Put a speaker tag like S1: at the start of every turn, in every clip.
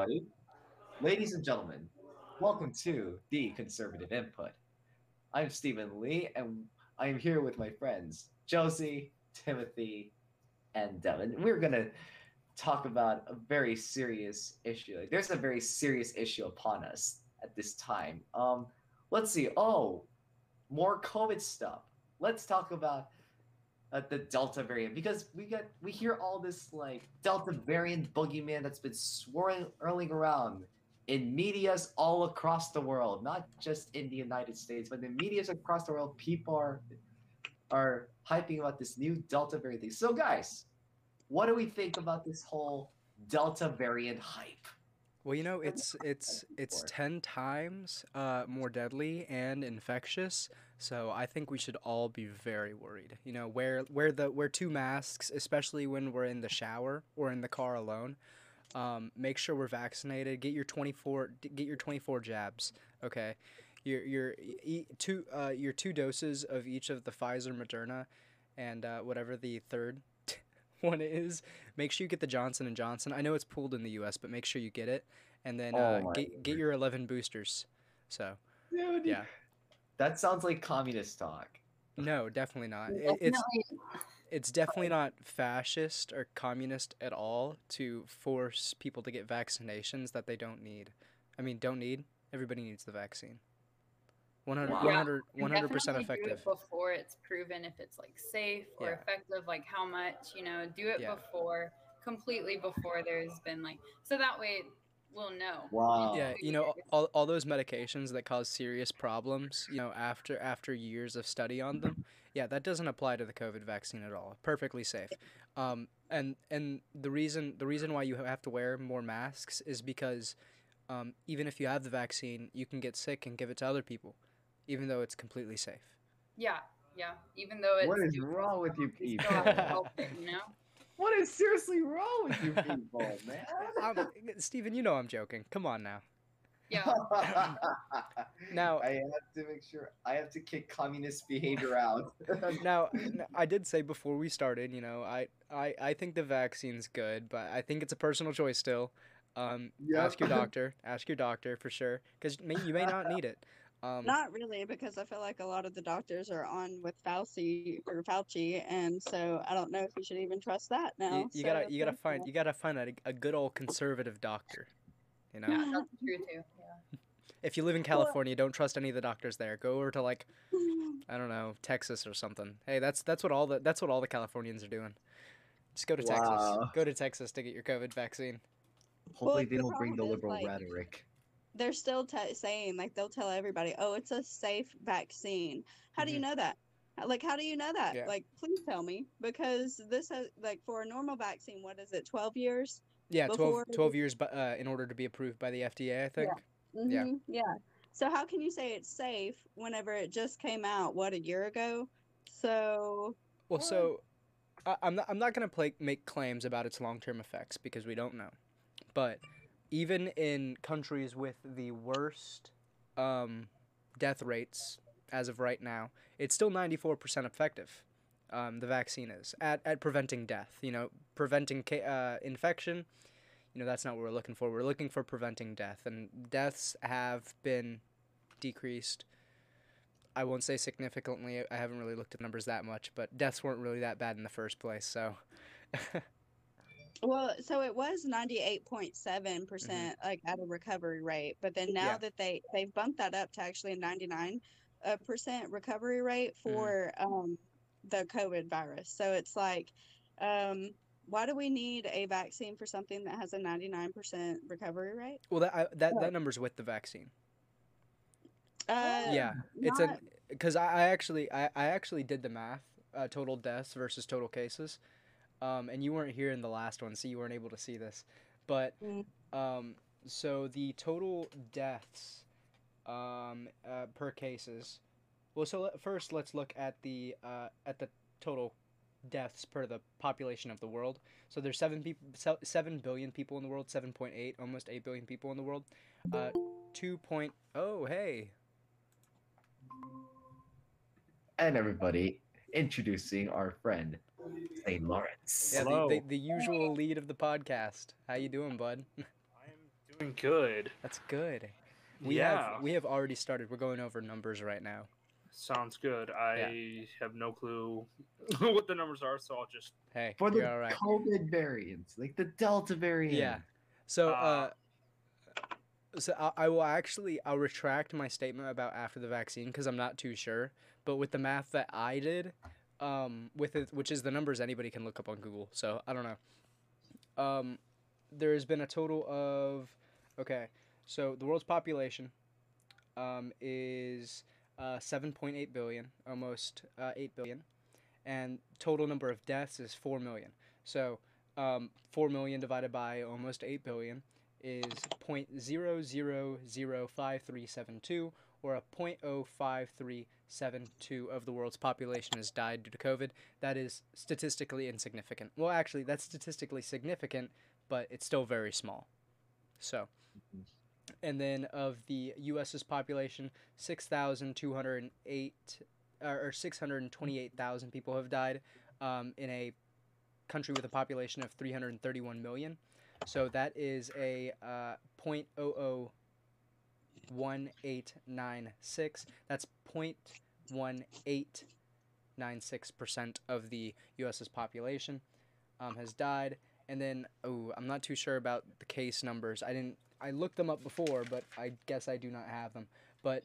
S1: everybody. Ladies and gentlemen, welcome to The Conservative Input. I'm Stephen Lee, and I am here with my friends, Josie, Timothy, and Devin. We're going to talk about a very serious issue. There's a very serious issue upon us at this time. Let's see. Oh, more COVID stuff. Let's talk about the Delta variant because we hear all this like Delta variant boogeyman that's been swirling around in medias all across the world, not just in the United States, but in medias across the world. People are hyping about this new Delta variant thing. So, guys, what do we think about this whole Delta variant hype?
S2: Well, it's 10 times more deadly and infectious, so I think we should all be very worried. Wear two masks, especially when we're in the shower or in the car alone. Make sure we're vaccinated. Get your 24 jabs. Okay, your two doses of each of the Pfizer, Moderna, and whatever the third one is. Make sure you get the Johnson and Johnson. I know it's pooled in the U.S., but make sure you get it, and then
S1: Oh my
S2: get
S1: word.
S2: your 11 boosters. So
S1: Dude,
S2: yeah,
S1: that sounds like communist talk.
S2: no, definitely not.
S3: Definitely.
S2: It's definitely not fascist or communist at all to force people to get vaccinations that they don't need. I mean, don't need. Everybody needs the vaccine. 100,
S1: Wow.
S2: 100%
S3: Definitely do
S2: effective.
S3: it before it's proven if it's like safe or
S2: Yeah.
S3: effective, like how much, do it
S2: Yeah.
S3: before, completely before there's been like, so that way we'll know.
S1: Wow.
S2: Yeah,
S3: In 2 years.
S2: all those medications that cause serious problems, after years of study on them, yeah, that doesn't apply to the COVID vaccine at all. Perfectly safe. And the reason why you have to wear more masks is because even if you have the vaccine, you can get sick and give it to other people, even though it's completely safe.
S3: Yeah, yeah. Even though it's
S1: What is
S3: doing
S1: wrong with you
S3: we
S1: people?
S3: still have to help it.
S1: What is seriously wrong with you people, man?
S2: Steven, you know I'm joking. Come on now.
S3: Yeah.
S2: Now,
S1: I have to make sure I have to kick communist behavior out.
S2: I did say before we started, I think the vaccine's good, but I think it's a personal choice still.
S1: Yep.
S2: Ask your doctor for sure, because you may not need it.
S4: Not really, because I feel like a lot of the doctors are on with Fauci, and so I don't know if you should even trust that now.
S2: You
S4: So
S2: gotta you gotta
S4: there's
S2: find you gotta find a good old conservative doctor.
S3: Yeah, that's true too. Yeah.
S2: If you live in
S4: Well-
S2: California, don't trust any of the doctors there. Go over to like I don't know, Texas or something. Hey, that's what all the Californians are doing. Just go to Texas.
S1: Wow.
S2: Go to Texas to get your COVID vaccine.
S1: Hopefully
S4: Well,
S1: they
S4: the
S1: don't bring the
S4: problem is,
S1: liberal
S4: like,
S1: rhetoric.
S4: they're still saying, like, they'll tell everybody, oh, it's a safe vaccine. How do you
S2: Mhm.
S4: know that? Like, how do you know that?
S2: Yeah.
S4: Like, please tell me, because this has, like, for a normal vaccine, what is it, 12 years?
S2: Yeah,
S4: Before
S2: 12 years in order to be approved by the FDA, I think. Yeah.
S4: Yeah. So how can you say it's safe whenever it just came out, what, a year ago? So,
S2: Well, so I'm not going to make claims about its long-term effects because we don't know. But even in countries with the worst death rates as of right now, it's still 94% effective. The vaccine is at preventing death. Preventing infection. That's not what we're looking for. We're looking for preventing death, and deaths have been decreased. I won't say significantly. I haven't really looked at the numbers that much, but deaths weren't really that bad in the first place. So,
S4: well, so it was 98.7% like at a recovery rate, but then now
S2: Yeah.
S4: that they've bumped that up to actually a 99% recovery rate for the COVID virus. So it's like, why do we need a vaccine for something that has a 99% recovery rate?
S2: well, that number's with the vaccine. Yeah, it's
S4: Not,
S2: because I actually did the math, total deaths versus total cases, and you weren't here in the last one, so you weren't able to see this, but
S4: Mm.
S2: so the total deaths per cases. Well, so first let's look at the total deaths per the population of the world. So there's 7 billion people in the world, 7.8, almost 8 billion people in the world. 2. Oh, hey.
S1: And everybody, introducing our friend, St. Lawrence.
S2: Yeah,
S5: Hello.
S2: the usual lead of the podcast. How you doing, bud?
S5: I am Doing good.
S2: That's good. We
S5: Yeah,
S2: have already started. We're going over numbers right now.
S5: sounds good. I have no clue what the numbers are, so I'll just.
S2: Hey,
S1: For
S2: you're
S1: the
S2: all right.
S1: COVID variants, like the Delta variant.
S2: Yeah. So
S5: Uh,
S2: I'll retract my statement about after the vaccine because I'm not too sure. But with the math that I did, with it, which is the numbers anybody can look up on Google. So I don't know. There has been a total of, okay, so the world's population, is 7.8 billion, almost 8 billion, and total number of deaths is 4 million. So 4 million divided by almost 8 billion is 0.005372, or a 0.05372 of the world's population has died due to COVID. That is statistically insignificant. Well, actually, that's statistically significant, but it's still very small. So, and then of the U.S.'s population, 6,208 or 628,000 people have died, in a country with a population of 331 million. So that is a 0.001896. That's 0.1896% of the U.S.'s population has died. And then, I'm not too sure about the case numbers. I looked them up before, but I guess I do not have them. But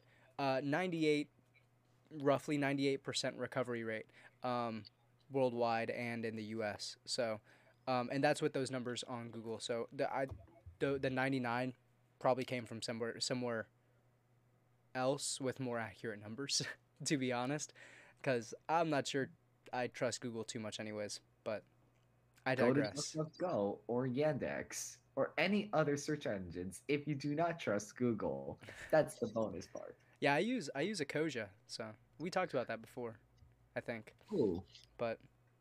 S2: roughly 98% recovery rate, worldwide and in the U.S. So, and that's with those numbers on Google. So the 99 probably came from somewhere else with more accurate numbers, to be honest, because I'm not sure I trust Google too much, anyways. But I
S1: Go to
S2: digress.
S1: DuckDuckGo or Yandex or any other search engines if you do not trust Google. That's the bonus part.
S2: Yeah, I use Ecosia, so we talked about that before, I think.
S1: Cool.
S2: But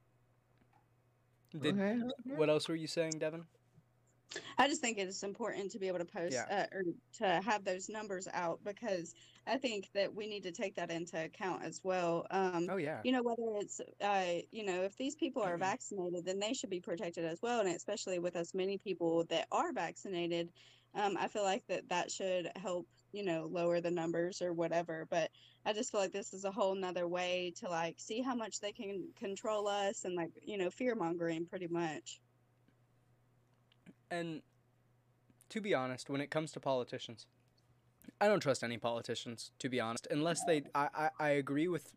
S1: Okay.
S2: what else were you saying, Devin?
S4: I just think it's important to be able to post
S2: Yeah.
S4: or to have those numbers out, because I think that we need to take that into account as well.
S2: Oh yeah.
S4: Whether it's, if these people are vaccinated, then they should be protected as well. And especially with as many people that are vaccinated, I feel like that should help, lower the numbers or whatever. But I just feel like this is a whole nother way to like see how much they can control us and like, fear mongering pretty much.
S2: And to be honest, when it comes to politicians, I don't trust any politicians, to be honest, unless I agree with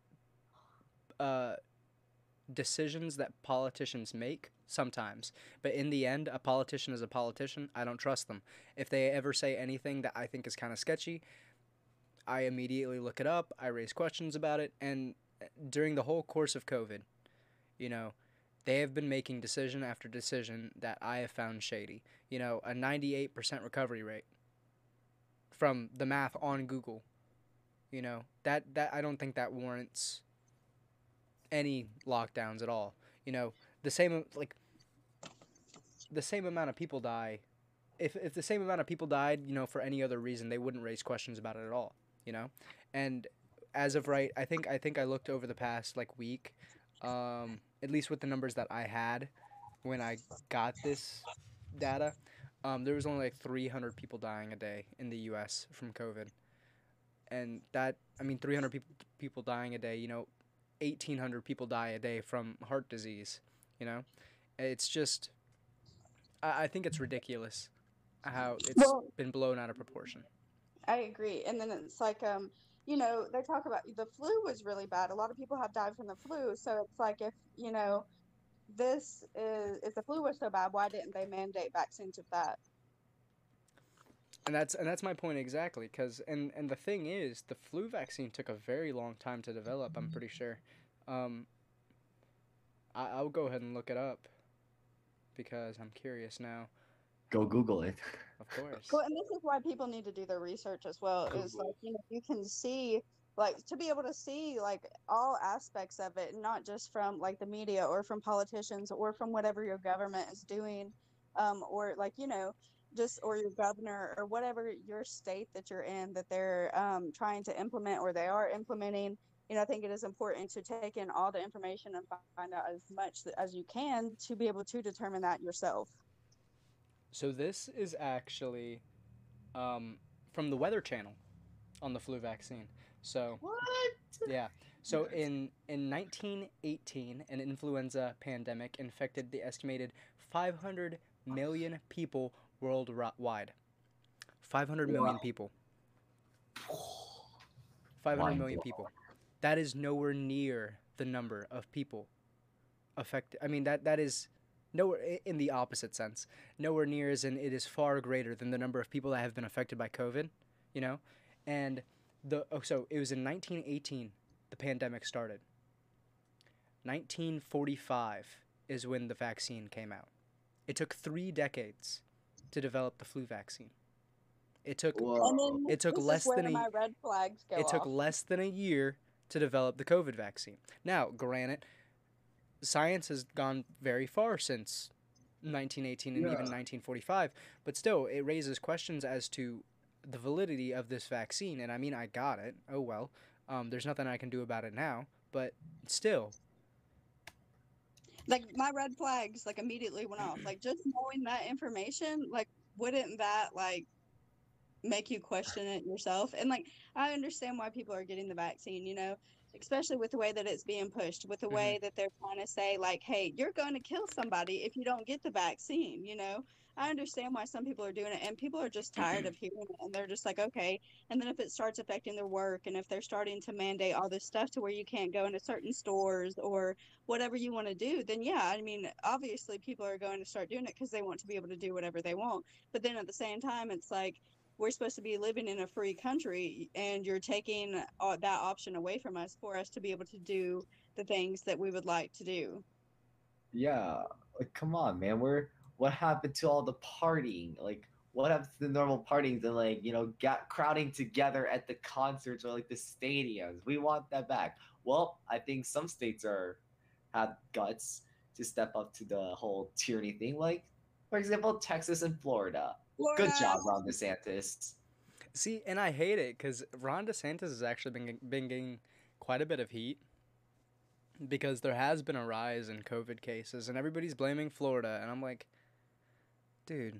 S2: decisions that politicians make sometimes. But in the end, a politician is a politician. I don't trust them. If they ever say anything that I think is kind of sketchy, I immediately look it up, I raise questions about it, and during the whole course of COVID, they have been making decision after decision that I have found shady. A 98% recovery rate from the math on Google. That I don't think that warrants any lockdowns at all. The same amount of people die. If the same amount of people died, for any other reason, they wouldn't raise questions about it at all. And as of right, I think I looked over the past week, at least with the numbers that I had when I got this data, there was only 300 people dying a day in the U.S. from COVID, and 300 people dying a day. 1,800 people die a day from heart disease. It's just, I think it's ridiculous how it's been blown out of proportion.
S4: I agree. And then it's like, they talk about the flu was really bad. A lot of people have died from the flu. So it's like, if, if the flu was so bad, why didn't they mandate vaccines of that?
S2: And that's my point exactly. And the thing is, the flu vaccine took a very long time to develop, I'm pretty sure. I'll go ahead and look it up because I'm curious now.
S1: Go Google it.
S2: Of course.
S4: Well, and this is why people need to do their research as well. Is like, you can see, to be able to see all aspects of it, not just from the media or from politicians or from whatever your government is doing, or just or your governor or whatever your state that you're in that they're trying to implement or they are implementing. I think it is important to take in all the information and find out as much as you can to be able to determine that yourself.
S2: So this is actually from the Weather Channel on the flu vaccine. So
S1: What?
S2: yeah. So in 1918, an influenza pandemic infected the estimated 500 million people worldwide. 500 million
S1: Wow.
S2: people. 500
S1: Mind
S2: million
S1: blown.
S2: people. That is nowhere near the number of people affected. I mean, that is nowhere in the opposite sense. Nowhere near as in it is far greater than the number of people that have been affected by COVID, you know? And so it was in 1918 the pandemic started. 1945 is when the vaccine came out. It took 3 decades to develop the flu vaccine. It took
S4: And
S1: Whoa.
S4: then
S2: it took
S4: this
S2: less
S4: is where
S2: than
S4: my red flags go
S2: it took
S4: off.
S2: less than a year to develop the COVID vaccine. Now, granted, science has gone very far since 1918 and
S1: Yeah.
S2: even 1945, but still, it raises questions as to the validity of this vaccine. And I mean, I got it. Oh well. There's nothing I can do about it now, but still.
S4: Like my red flags like immediately went off. Like just knowing that information, like wouldn't that like make you question it yourself? And like I understand why people are getting the vaccine, you know, especially with the way that it's being pushed, with the
S2: Mhm.
S4: way that they're trying to say like, hey, you're going to kill somebody if you don't get the vaccine, you know. I understand why some people are doing it, and people are just tired of hearing it, and they're just like, okay. And then if it starts affecting their work, and if they're starting to mandate all this stuff to where you can't go into certain stores or whatever you want to do, then yeah, I mean, obviously people are going to start doing it because they want to be able to do whatever they want. But then at the same time, it's like we're supposed to be living in a free country, and you're taking that option away from us for us to be able to do the things that we would like to do.
S1: Yeah. Like, come on, man. What happened to all the partying? Like, what happened to the normal parties and like, got crowding together at the concerts or like the stadiums? We want that back. Well, I think some states have guts to step up to the whole tyranny thing. Like, for example, Texas and Florida. Good
S4: Florida.
S1: job, Ron DeSantis.
S2: See, and I hate it because Ron DeSantis has actually been getting quite a bit of heat because there has been a rise in COVID cases, and everybody's blaming Florida, and I'm like, dude,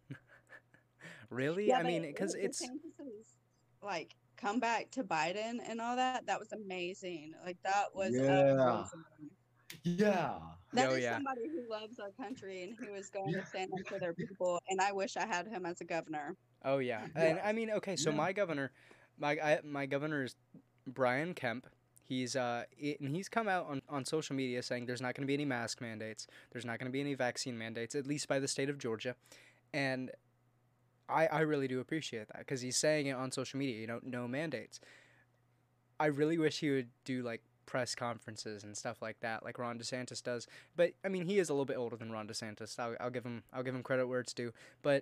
S2: really?
S4: Yeah,
S2: I
S4: but
S2: mean, because it's
S4: DeSantis's like come back to Biden and all that, that was amazing. Like that was
S1: Yeah.
S4: amazing.
S1: Yeah.
S4: That
S2: oh
S4: is
S2: yeah,
S4: somebody who loves our country and who is going to stand up for their people. And I wish I had him as a governor.
S2: oh yeah,
S1: Yeah.
S2: and I mean, okay, so
S1: Yeah.
S2: my governor is Brian Kemp. And he's come out on social media saying there's not going to be any mask mandates, there's not going to be any vaccine mandates, at least by the state of Georgia, and I really do appreciate that because he's saying it on social media, no mandates. I really wish he would do like press conferences and stuff like that, like Ron DeSantis does. But I mean, he is a little bit older than Ron DeSantis. I'll give him credit where it's due. But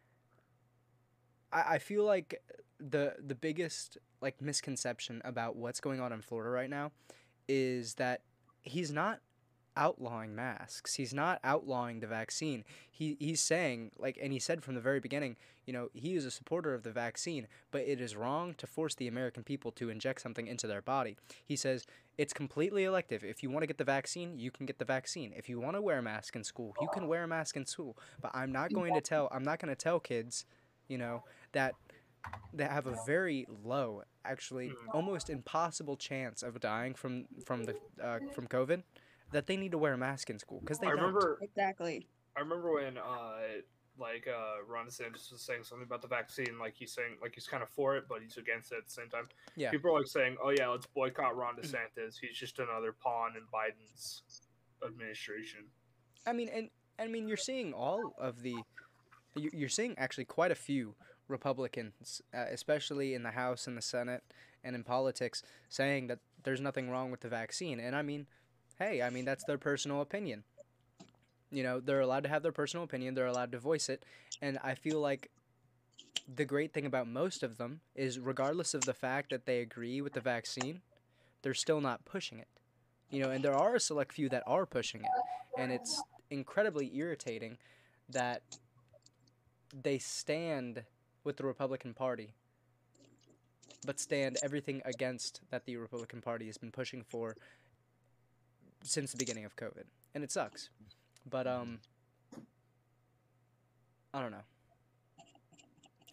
S2: I feel like the biggest like misconception about what's going on in Florida right now is that he's not outlawing masks. He's not outlawing the vaccine. He's saying like, and he said from the very beginning, he is a supporter of the vaccine, but it is wrong to force the American people to inject something into their body. He says it's completely elective. If you want to get the vaccine, you can get the vaccine. If you want to wear a mask in school, you can wear a mask in school. But I'm not going to tell kids, that have a very low, actually almost impossible chance of dying from from COVID, that they need to wear a mask in school because they
S5: I
S2: don't.
S5: remember
S4: Exactly.
S5: I remember when Ron DeSantis was saying something about the vaccine, like he's saying like he's kind of for it, but he's against it at the same time.
S2: Yeah.
S5: People are like saying, "Oh yeah, let's boycott Ron DeSantis. He's just another pawn in Biden's administration."
S2: I mean, and I mean, you're seeing you're seeing actually quite a few Republicans, especially in the House and the Senate and in politics, saying that there's nothing wrong with the vaccine. And I mean, hey, I mean that's their personal opinion. They're allowed to have their personal opinion. They're allowed to voice it. And I feel like the great thing about most of them is, regardless of the fact that they agree with the vaccine, they're still not pushing it. And there are a select few that are pushing it. And it's incredibly irritating that they stand with the Republican Party, but stand everything against that the Republican Party has been pushing for since the beginning of COVID. And it sucks. But I don't know.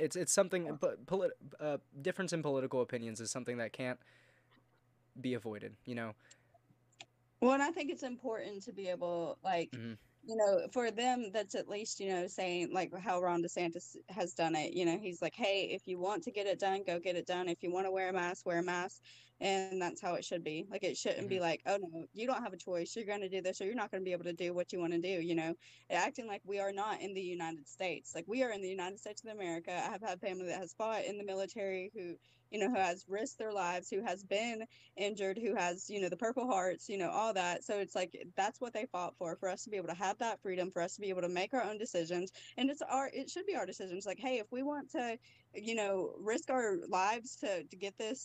S2: It's something, but difference in political opinions is something that can't be avoided. You know.
S4: Well, and I think it's important to be able, like,
S2: Mhm.
S4: for them, that's at least, saying like how Ron DeSantis has done it. He's like, hey, if you want to get it done, go get it done. If you want to wear a mask, wear a mask. And that's how it should be. Like, it shouldn't be
S2: Mhm.
S4: like, oh, no, you don't have a choice. You're going to do this, or you're not going to be able to do what you want to do. Acting like we are not in the United States. Like, we are in the United States of America. I have had family that has fought in the military who has risked their lives, who has been injured, who has, the Purple Hearts, all that. So it's like that's what they fought for us to be able to have that freedom, for us to be able to make our own decisions. And it should be our decisions. Like, hey, if we want to, risk our lives to get this,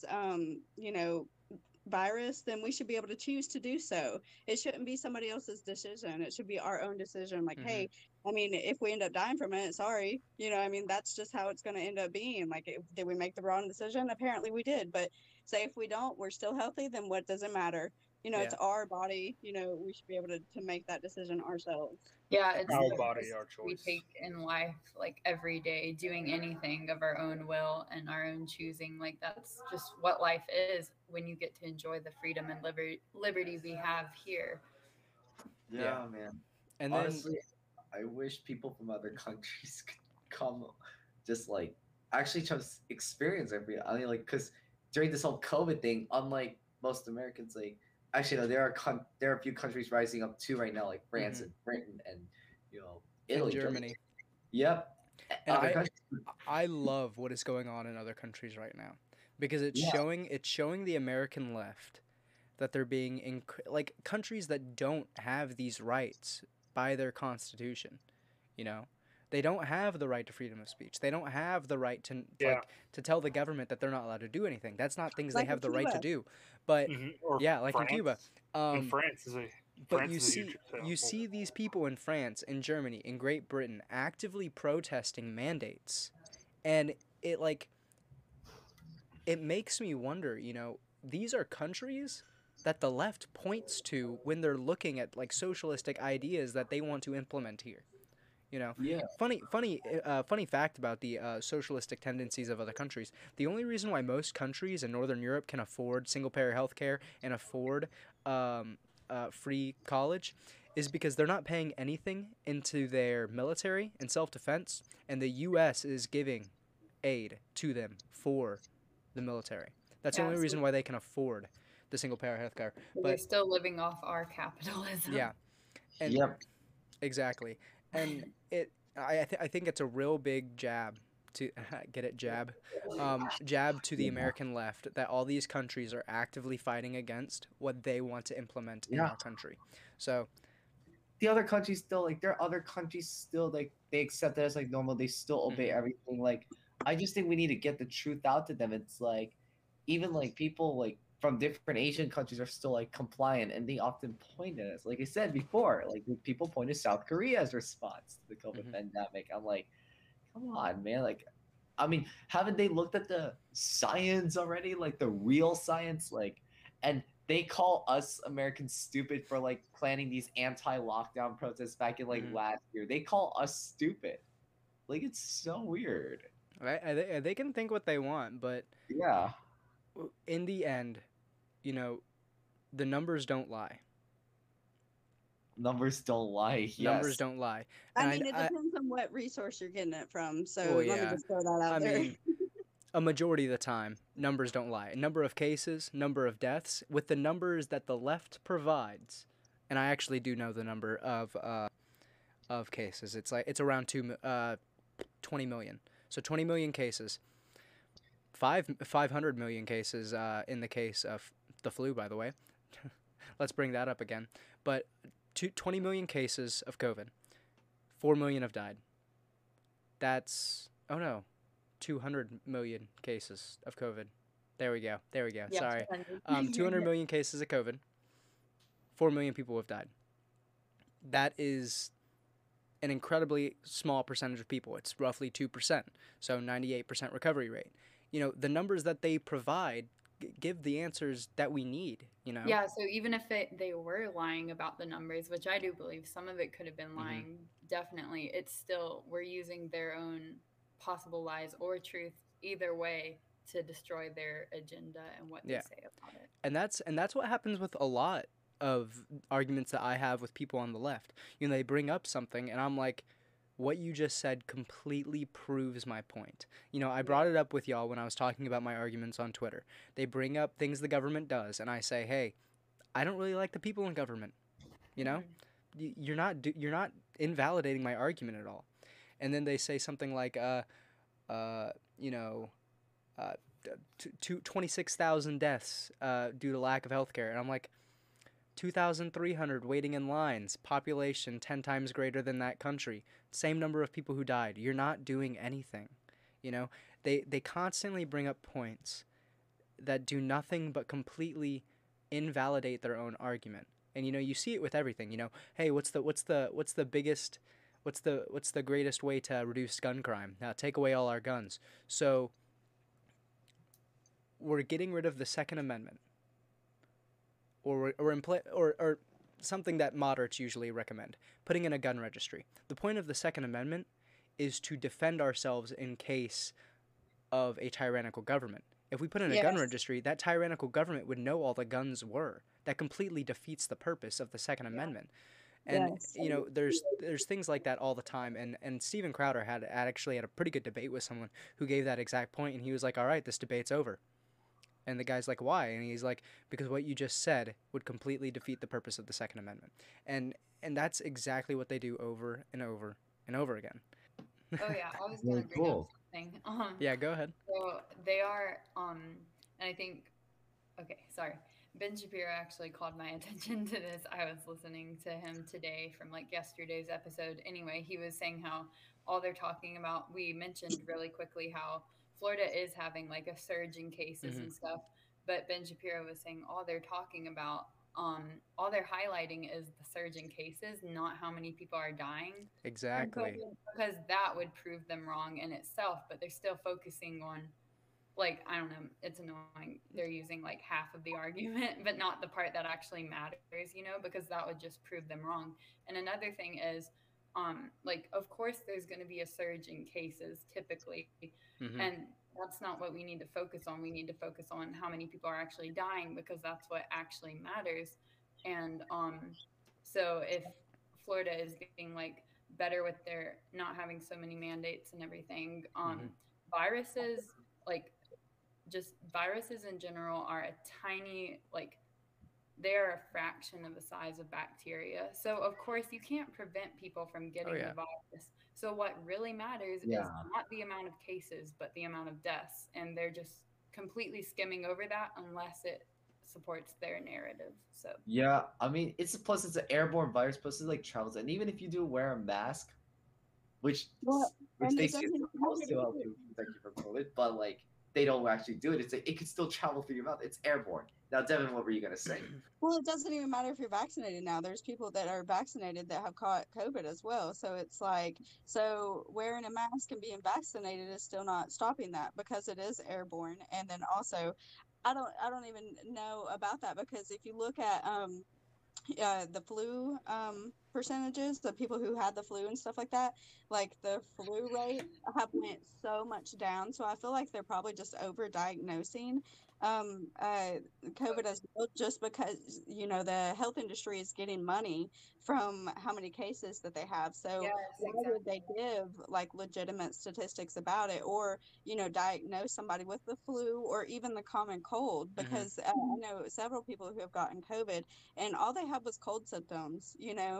S4: virus, then we should be able to choose to do so. It shouldn't be somebody else's decision. It should be our own decision. Like,
S2: Mhm.
S4: hey, I mean, if we end up dying from it, sorry, I mean, that's just how it's going to end up being. Like, did we make the wrong decision? Apparently we did. But say if we don't, we're still healthy, then what does it matter? It's
S2: Yeah.
S4: our body. We should be able to make that decision ourselves.
S3: Yeah, it's
S5: Our
S3: the
S5: body,
S3: risks
S5: our
S3: we
S5: choice.
S3: take in life, like every day, doing anything of our own will and our own choosing. Like that's just what life is when you get to enjoy the freedom and liberty we have here.
S1: Yeah, man.
S2: And then
S1: Honestly, I wish people from other countries could come, just like actually just experience every. I mean, like, because during this whole COVID thing, unlike most Americans, like actually, no, there are a few countries rising up too right now, like France
S2: Mhm.
S1: and Britain and you know
S2: and
S1: Italy.
S2: Germany.
S1: Yep.
S2: And
S1: Other countries.
S2: I love what is going on in other countries right now because
S1: Yeah.
S2: it's showing the American left that they're being like countries that don't have these rights by their constitution, you know. They don't have the right to freedom of speech. They don't have the right to
S5: Yeah.
S2: to tell the government that they're not allowed to do anything. That's not things they
S4: Like in
S2: have the right to
S4: Cuba.
S2: do. But
S5: Or
S2: yeah, like in
S5: France.
S2: Cuba.
S5: And
S2: Um,
S5: France is a
S2: but
S5: France is a huge example.
S2: you see these people in France, in Germany, in Great Britain actively protesting mandates. And it like it makes me wonder, these are countries that the left points to when they're looking at like socialistic ideas that they want to implement here.
S1: Yeah.
S2: Funny fact about the socialistic tendencies of other countries. The only reason why most countries in Northern Europe can afford single-payer healthcare and afford free college is because they're not paying anything into their military and self-defense, and the U.S. is giving aid to them for the military. That's the
S3: Yeah,
S2: only
S3: so
S2: reason why they can afford the single-payer healthcare.
S3: they're
S2: But
S3: still living off our capitalism.
S2: yeah, and
S1: Yep.
S2: exactly. And I think it's a real big jab to get it jab to the American left that all these countries are actively fighting against what they want to implement in
S1: Yeah.
S2: our country. So
S1: The other countries still like there are other countries still like they accept it as like normal. They still obey everything. Like I just think we need to get the truth out to them. It's like even like people like from different Asian countries are still like compliant, and they often point at us. Like I said before, like people point to South Korea as response to the COVID
S2: mhm.
S1: pandemic. I'm like, come on, man. Like, I mean, haven't they looked at the science already? Like the real science, like, and they call us Americans stupid for like planning these anti-lockdown protests back in like
S2: Mhm.
S1: last year. They call us stupid. Like it's so weird.
S2: Right? They can think what they want, but
S1: Yeah.
S2: in the end, the numbers don't lie.
S1: Numbers don't lie.
S2: Numbers
S1: Yes.
S2: don't lie.
S4: I
S2: And
S4: mean, it depends on what resource you're getting it from. So
S2: Well,
S4: let me
S2: yeah.
S4: just throw that out
S2: I
S4: there.
S2: mean, a majority of the time, numbers don't lie. Number of cases, number of deaths, with the numbers that the left provides, and I actually do know the number of cases. It's around 20 million. So 20 million cases. 500 million cases in the case of the flu, by the way. Let's bring that up again. But 20 million cases of COVID. 4 million have died. That's 200 million cases of COVID. There we go.
S3: Yeah,
S2: Sorry.
S3: 200.
S2: 200 million cases of COVID. 4 million people have died. That is an incredibly small percentage of people. It's roughly 2%. So 98% recovery rate. The numbers that they provide give the answers that we need,
S3: Yeah, so even if they were lying about the numbers, which I do believe some of it could have been
S2: Mhm.
S3: lying, definitely, it's still, we're using their own possible lies or truth either way to destroy their agenda and what they
S2: Yeah.
S3: say about it.
S2: And that's what happens with a lot of arguments that I have with people on the left. You know, they bring up something and I'm like, what you just said completely proves my point. You know, I brought it up with y'all when I was talking about my arguments on Twitter. They bring up things the government does and I say, "Hey, I don't really like the people in government." You know? You're not invalidating my argument at all. And then they say something like you know, 26,000 deaths due to lack of healthcare. And I'm like, 2,300 waiting in lines, population 10 times greater than that country, same number of people who died. You're not doing anything. You know, they constantly bring up points that do nothing but completely invalidate their own argument. And you know, you see it with everything. You know, hey, what's the greatest way to reduce gun crime? Now take away all our guns. So we're getting rid of the Second Amendment, or something that moderates usually recommend, putting in a gun registry. The point of the Second Amendment is to defend ourselves in case of a tyrannical government. If we put in a gun
S4: Yes.
S2: registry, that tyrannical government would know all the guns were. That completely defeats the purpose of the Second Amendment. And
S4: Yes.
S2: you know, there's things like that all the time. And Steven Crowder actually had a pretty good debate with someone who gave that exact point, and he was like, "All right, this debate's over." And the guy's like, "Why?" And he's like, "Because what you just said would completely defeat the purpose of the Second Amendment." And that's exactly what they do over and over and over again.
S3: Oh yeah, I was
S1: Really
S3: gonna bring
S1: cool.
S3: up something.
S2: Yeah, go ahead.
S3: So they are, and I think, okay, sorry. Ben Shapiro actually called my attention to this. I was listening to him today from like yesterday's episode. Anyway, he was saying how all they're talking about, we mentioned really quickly how Florida is having like a surge in cases and stuff. But Ben Shapiro was saying all they're talking about, all they're highlighting is the surge in cases, not how many people are dying. from
S2: Exactly.
S3: COVID, because that would prove them wrong in itself, but they're still focusing on, like, I don't know, it's annoying. They're using like half of the argument, but not the part that actually matters, you know, because that would just prove them wrong. And another thing is, like, of course, there's going to be a surge in cases typically,
S2: Hmm.
S3: and that's not what we need to focus on. We need to focus on how many people are actually dying because that's what actually matters. And so if Florida is being like better with their not having so many mandates and everything, viruses, like, just viruses in general are a tiny, like, they're a fraction of the size of bacteria. So of course you can't prevent people from getting
S2: yeah.
S3: the virus. So what really matters is
S1: Yeah.
S3: not the amount of cases, but the amount of deaths. And they're just completely skimming over that unless it supports their narrative. So
S1: Yeah, I mean, it's an airborne virus, plus it like travels, and even if you do wear a mask, which
S4: Well,
S1: which
S4: and
S1: they
S4: it
S1: say is
S4: doesn't
S1: supposed to help you protect you from COVID, but like they don't actually do it. It's like it could still travel through your mouth. It's airborne. Now, Devin, what were you gonna say?
S4: Well, it doesn't even matter if you're vaccinated now. There's people that are vaccinated that have caught COVID as well. So it's like, so wearing a mask and being vaccinated is still not stopping that because it is airborne. And then also, I don't even know about that because if you look at the flu percentages, the people who had the flu and stuff like that, like the flu rate have went so much down. So I feel like they're probably just over diagnosing COVID as well, just because the health industry is getting money from how many cases that they have. So
S3: yes,
S4: why
S3: exactly.
S4: would they give like legitimate statistics about it, or diagnose somebody with the flu or even the common cold? Because I know several people who have gotten COVID and all they had was cold symptoms.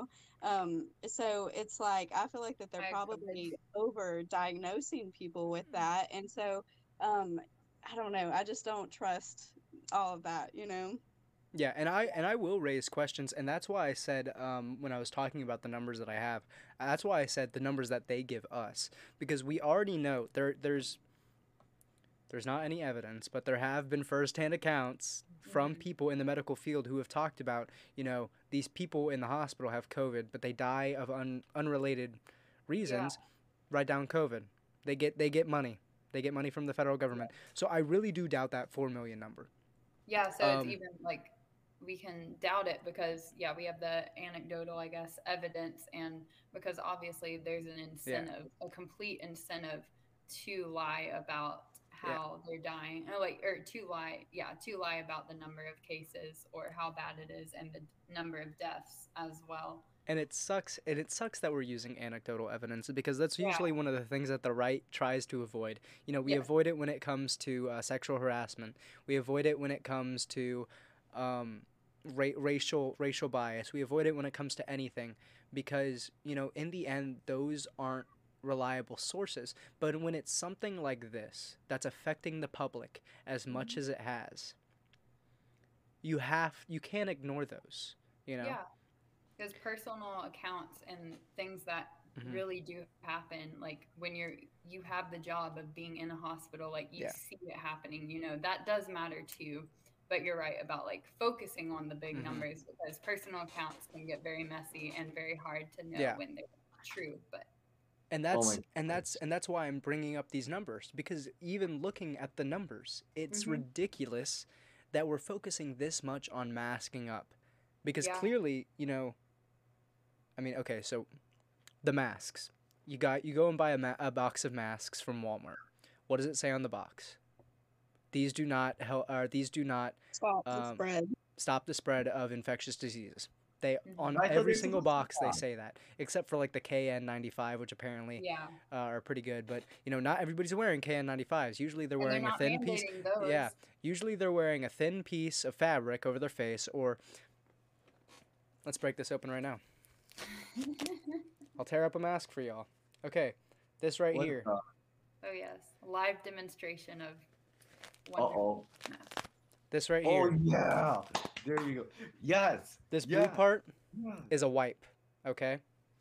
S4: So it's like I feel like that they're
S3: I
S4: probably over diagnosing people with that, and so I don't know, I just don't trust all of that.
S2: Yeah, and I will raise questions, and that's why I said when I was talking about the numbers that I have, that's why I said the numbers that they give us, because we already know there's not any evidence, but there have been firsthand accounts from people in the medical field who have talked about, these people in the hospital have COVID, but they die of unrelated reasons. Write down COVID. They get money. They get money from the federal government. So I really do doubt that 4 million number.
S3: Yeah, so it's even like we can doubt it because we have the anecdotal, I guess, evidence, and because obviously there's an incentive, a complete incentive to lie about how they're dying, or to lie about the number of cases or how bad it is and the number of deaths as well.
S2: And it sucks. And it sucks that we're using anecdotal evidence because that's
S3: Yeah.
S2: usually one of the things that the right tries to avoid. You know, we
S3: Yeah.
S2: avoid it when it comes to sexual harassment. We avoid it when it comes to racial bias. We avoid it when it comes to anything because in the end, those aren't reliable sources. But when it's something like this that's affecting the public as much as it has, you can't ignore those.
S3: Yeah. Because personal accounts and things that
S2: Mhm.
S3: really do happen, like when you have the job of being in a hospital, like you
S2: Yeah.
S3: see it happening, that does matter too. But you're right about like focusing on the big
S2: Mhm.
S3: numbers because personal accounts can get very messy and very hard to know
S2: Yeah.
S3: when they're true. But
S2: And
S1: Oh
S2: that's
S1: my
S2: and that's why I'm bringing up these numbers because even looking at the numbers, it's
S3: Mhm.
S2: ridiculous that we're focusing this much on masking up. Because
S3: Yeah.
S2: clearly, I mean, okay, so the masks. You go and buy a box of masks from Walmart. What does it say on the box? These do not help, or these do not
S4: Stop the
S2: um,
S4: spread.
S2: stop the spread of infectious diseases. They
S3: Mhm.
S2: on
S1: I thought
S2: every
S1: they were
S2: single
S1: supposed to
S2: box they
S1: stop.
S2: say that, except for like the KN95, which apparently
S3: Yeah.
S2: are pretty good. But not everybody's wearing KN95s. Usually they're
S3: And they're
S2: wearing a
S3: not
S2: thin piece.
S3: mandating those.
S2: Yeah, usually they're wearing a thin piece of fabric over their face, or let's break this open right now. I'll tear up a mask for y'all. Okay, this right
S1: What
S2: here.
S1: the-
S3: Oh yes, live demonstration of
S1: Uh-oh.
S3: mask.
S2: This right
S1: Oh
S2: here.
S1: yeah. There you go. Yes.
S2: This
S1: yeah.
S2: blue part
S1: Yeah.
S2: is a wipe. Okay.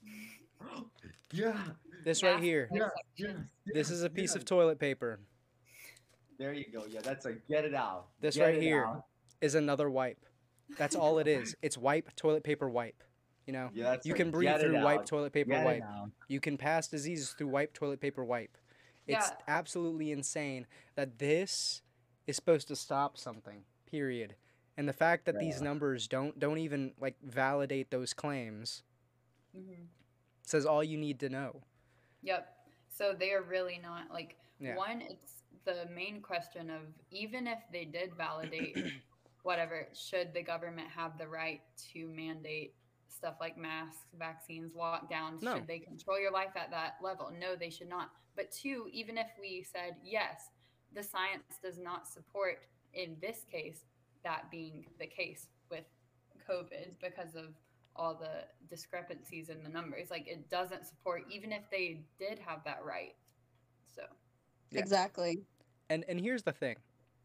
S1: Yeah.
S2: This right
S3: Mask
S2: here.
S1: Yeah.
S3: sections.
S2: This is a piece of toilet paper.
S1: There you go. Yeah, that's like get it out.
S2: This
S1: Get
S2: right
S1: it
S2: here
S1: out.
S2: is another wipe. That's all it is. It's wipe, toilet paper wipe.
S1: Yeah, that's
S2: You
S1: right.
S2: can breathe
S1: Get it
S2: through wipe,
S1: out.
S2: toilet paper
S1: Get
S2: wipe.
S1: it out.
S2: You can pass diseases through wipe, toilet paper wipe. It's
S3: Yeah.
S2: absolutely insane that this is supposed to stop something. Period. And the fact that these
S1: Yeah.
S2: numbers don't even like validate those claims
S3: Mhm.
S2: says all you need to know.
S3: Yep. So they are really not like
S2: Yeah.
S3: one. It's the main question of even if they did validate whatever, should the government have the right to mandate stuff like masks, vaccines, lockdowns?
S2: No.
S3: Should they control your life at that level? No, they should not. But two, even if we said yes, the science does not support in this case that being the case with COVID because of all the discrepancies in the numbers. Like it doesn't support even if they did have that right. So
S2: Yeah.
S4: Exactly.
S2: And here's the thing.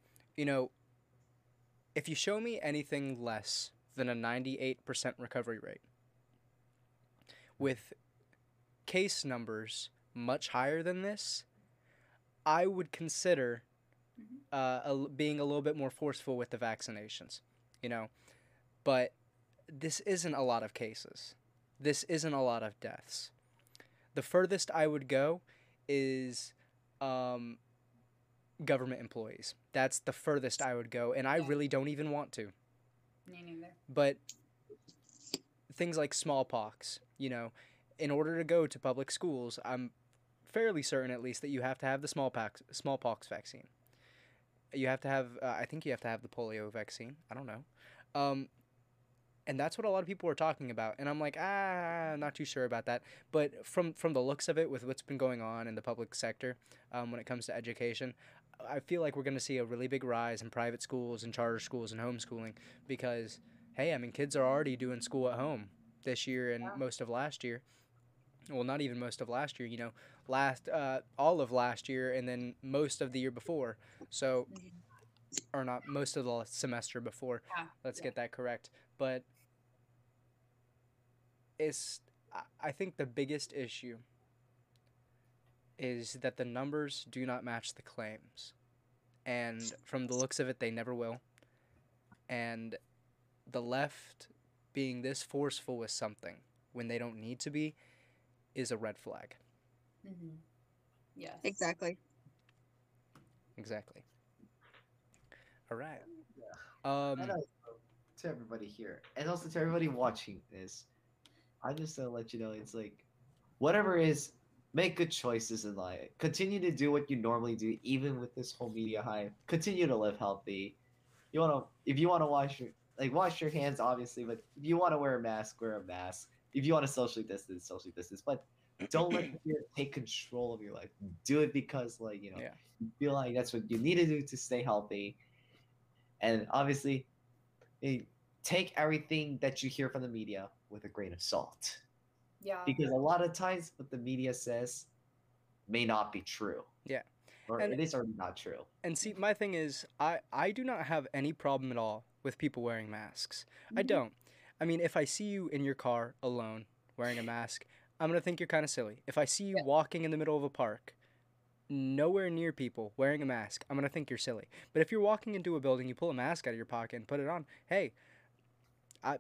S2: If you show me anything less than a 98% recovery rate with case numbers much higher than this, I would consider being a little bit more forceful with the vaccinations, But this isn't a lot of cases. This isn't a lot of deaths. The furthest I would go is government employees. That's the furthest I would go, and I
S3: Yeah.
S2: really don't even want to.
S3: me neither.
S2: But things like smallpox, in order to go to public schools, I'm fairly certain at least that you have to have the smallpox vaccine. You have to have, I think you have to have the polio vaccine. I don't know. And that's what a lot of people are talking about. And I'm like, I'm not too sure about that. But from the looks of it, with what's been going on in the public sector when it comes to education, I feel like we're going to see a really big rise in private schools and charter schools and homeschooling because, hey, I mean, kids are already doing school at home this year and
S3: Yeah.
S2: most of last year. Well, not even most of last year, all of last year and then most of the year before. So, or not most of the semester before.
S3: Yeah.
S2: Let's
S3: Yeah.
S2: get that correct. But I think the biggest issue is that the numbers do not match the claims. And from the looks of it, they never will. And the left being this forceful with something when they don't need to be is a red flag.
S3: Mm-hmm. Yes.
S4: Exactly.
S2: Exactly. All right.
S1: And also to everybody here, and also to everybody watching this, I just want to let you know it's like whatever is make good choices in life. Continue to do what you normally do, even with this whole media hype. Continue to live healthy. If you wanna wash your hands, obviously. But if you want to wear a mask, wear a mask. If you want to socially distance. But don't let the fear take control of your life. Do it because
S2: Yeah.
S1: you feel like that's what you need to do to stay healthy. And obviously, eh, take everything that you hear from the media with a grain of salt,
S3: Yeah.
S1: because a lot of times what the media says may not be true,
S2: Yeah.
S1: or
S2: And
S1: it is already not true.
S2: and see, my thing is, I do not have any problem at all with people wearing masks. I
S4: Mhm.
S2: don't. I mean, if I see you in your car alone wearing a mask, I'm gonna think you're kind of silly. If I see you
S3: Yeah.
S2: walking in the middle of a park, nowhere near people wearing a mask, I'm gonna think you're silly. But if you're walking into a building, you pull a mask out of your pocket and put it on. Hey, I,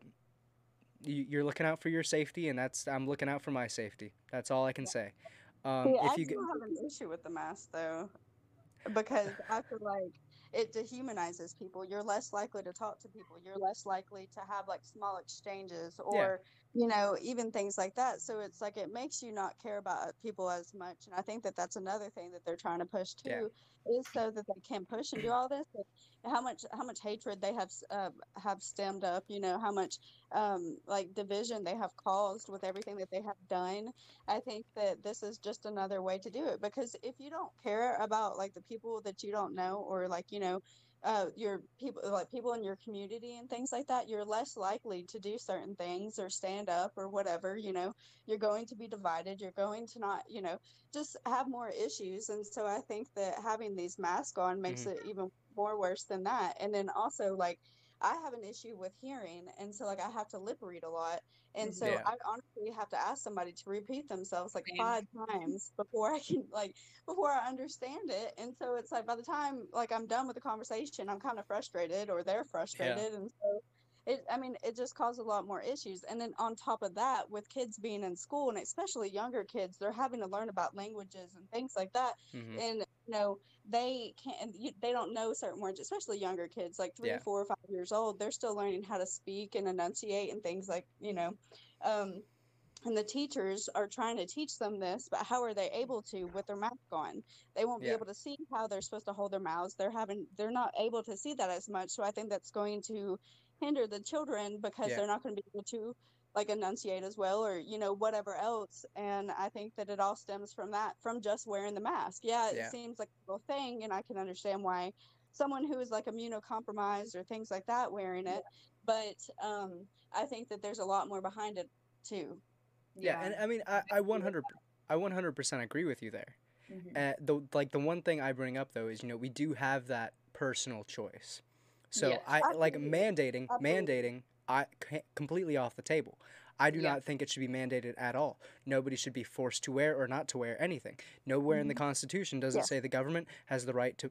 S2: you're looking out for your safety, and I'm looking out for my safety. That's all I can say.
S4: See,
S2: If
S4: I
S2: you get,
S4: still have an issue with the mask though, because I feel like it dehumanizes people. You're less likely to talk to people. You're less likely to have like small exchanges
S2: yeah,
S4: or, even things like that. So it's like it makes you not care about people as much. And I think that that's another thing that they're trying to push
S2: yeah,
S4: too, is so that they can push and do all this. But how much hatred they have stemmed up. How much like division they have caused with everything that they have done. I think that this is just another way to do it, because if you don't care about like the people that you don't know, or like, your people, like people in your community and things like that, you're less likely to do certain things or stand up or whatever. You're going to be divided. You're going to not, just have more issues. And so I think that having these masks on makes
S2: hmm
S4: it even more worse than that. And then also, like, I have an issue with hearing, and so like I have to lip read a lot, and
S3: Mhm.
S4: so
S2: yeah,
S4: I honestly have to ask somebody to repeat themselves like
S3: Same.
S4: 5 times before I can before I understand it. And so it's like by the time like I'm done with the conversation, I'm kind of frustrated, or they're
S2: yeah,
S4: frustrated. And so it just caused a lot more issues. And then on top of that, with kids being in school, and especially younger kids, they're having to learn about languages and things like that.
S2: hmm
S4: And they can't, they don't know certain words, especially younger kids, like three,
S2: yeah,
S4: 4 or 5 years old. They're still learning how to speak and enunciate and things like, um, and the teachers are trying to teach them this, but how are they able to with their mask on? They won't be
S2: yeah,
S4: able to see how they're supposed to hold their mouths. They're not able to see that as much. So I think that's going to hinder the children, because
S2: yeah,
S4: they're not going to be able to like enunciate as well, or whatever else. And I think that it all stems from that, from just wearing the mask. Yeah, it
S2: yeah.
S4: seems like a little thing, and I can understand why someone who is like immunocompromised or things like that wearing it, but I think that there's a lot more behind it too.
S2: Yeah,
S3: Yeah.
S2: and I mean, I 100% agree with you there.
S3: Mhm.
S2: The one thing I bring up though is, we do have that personal choice. So
S3: Yes.
S2: I like
S4: Absolutely. Absolutely.
S2: mandating. Completely off the table. I do
S3: Yeah.
S2: not think it should be mandated at all. Nobody should be forced to wear or not to wear anything. Nowhere in the
S4: Mhm.
S2: Constitution does it
S4: Yes.
S2: say the government has the right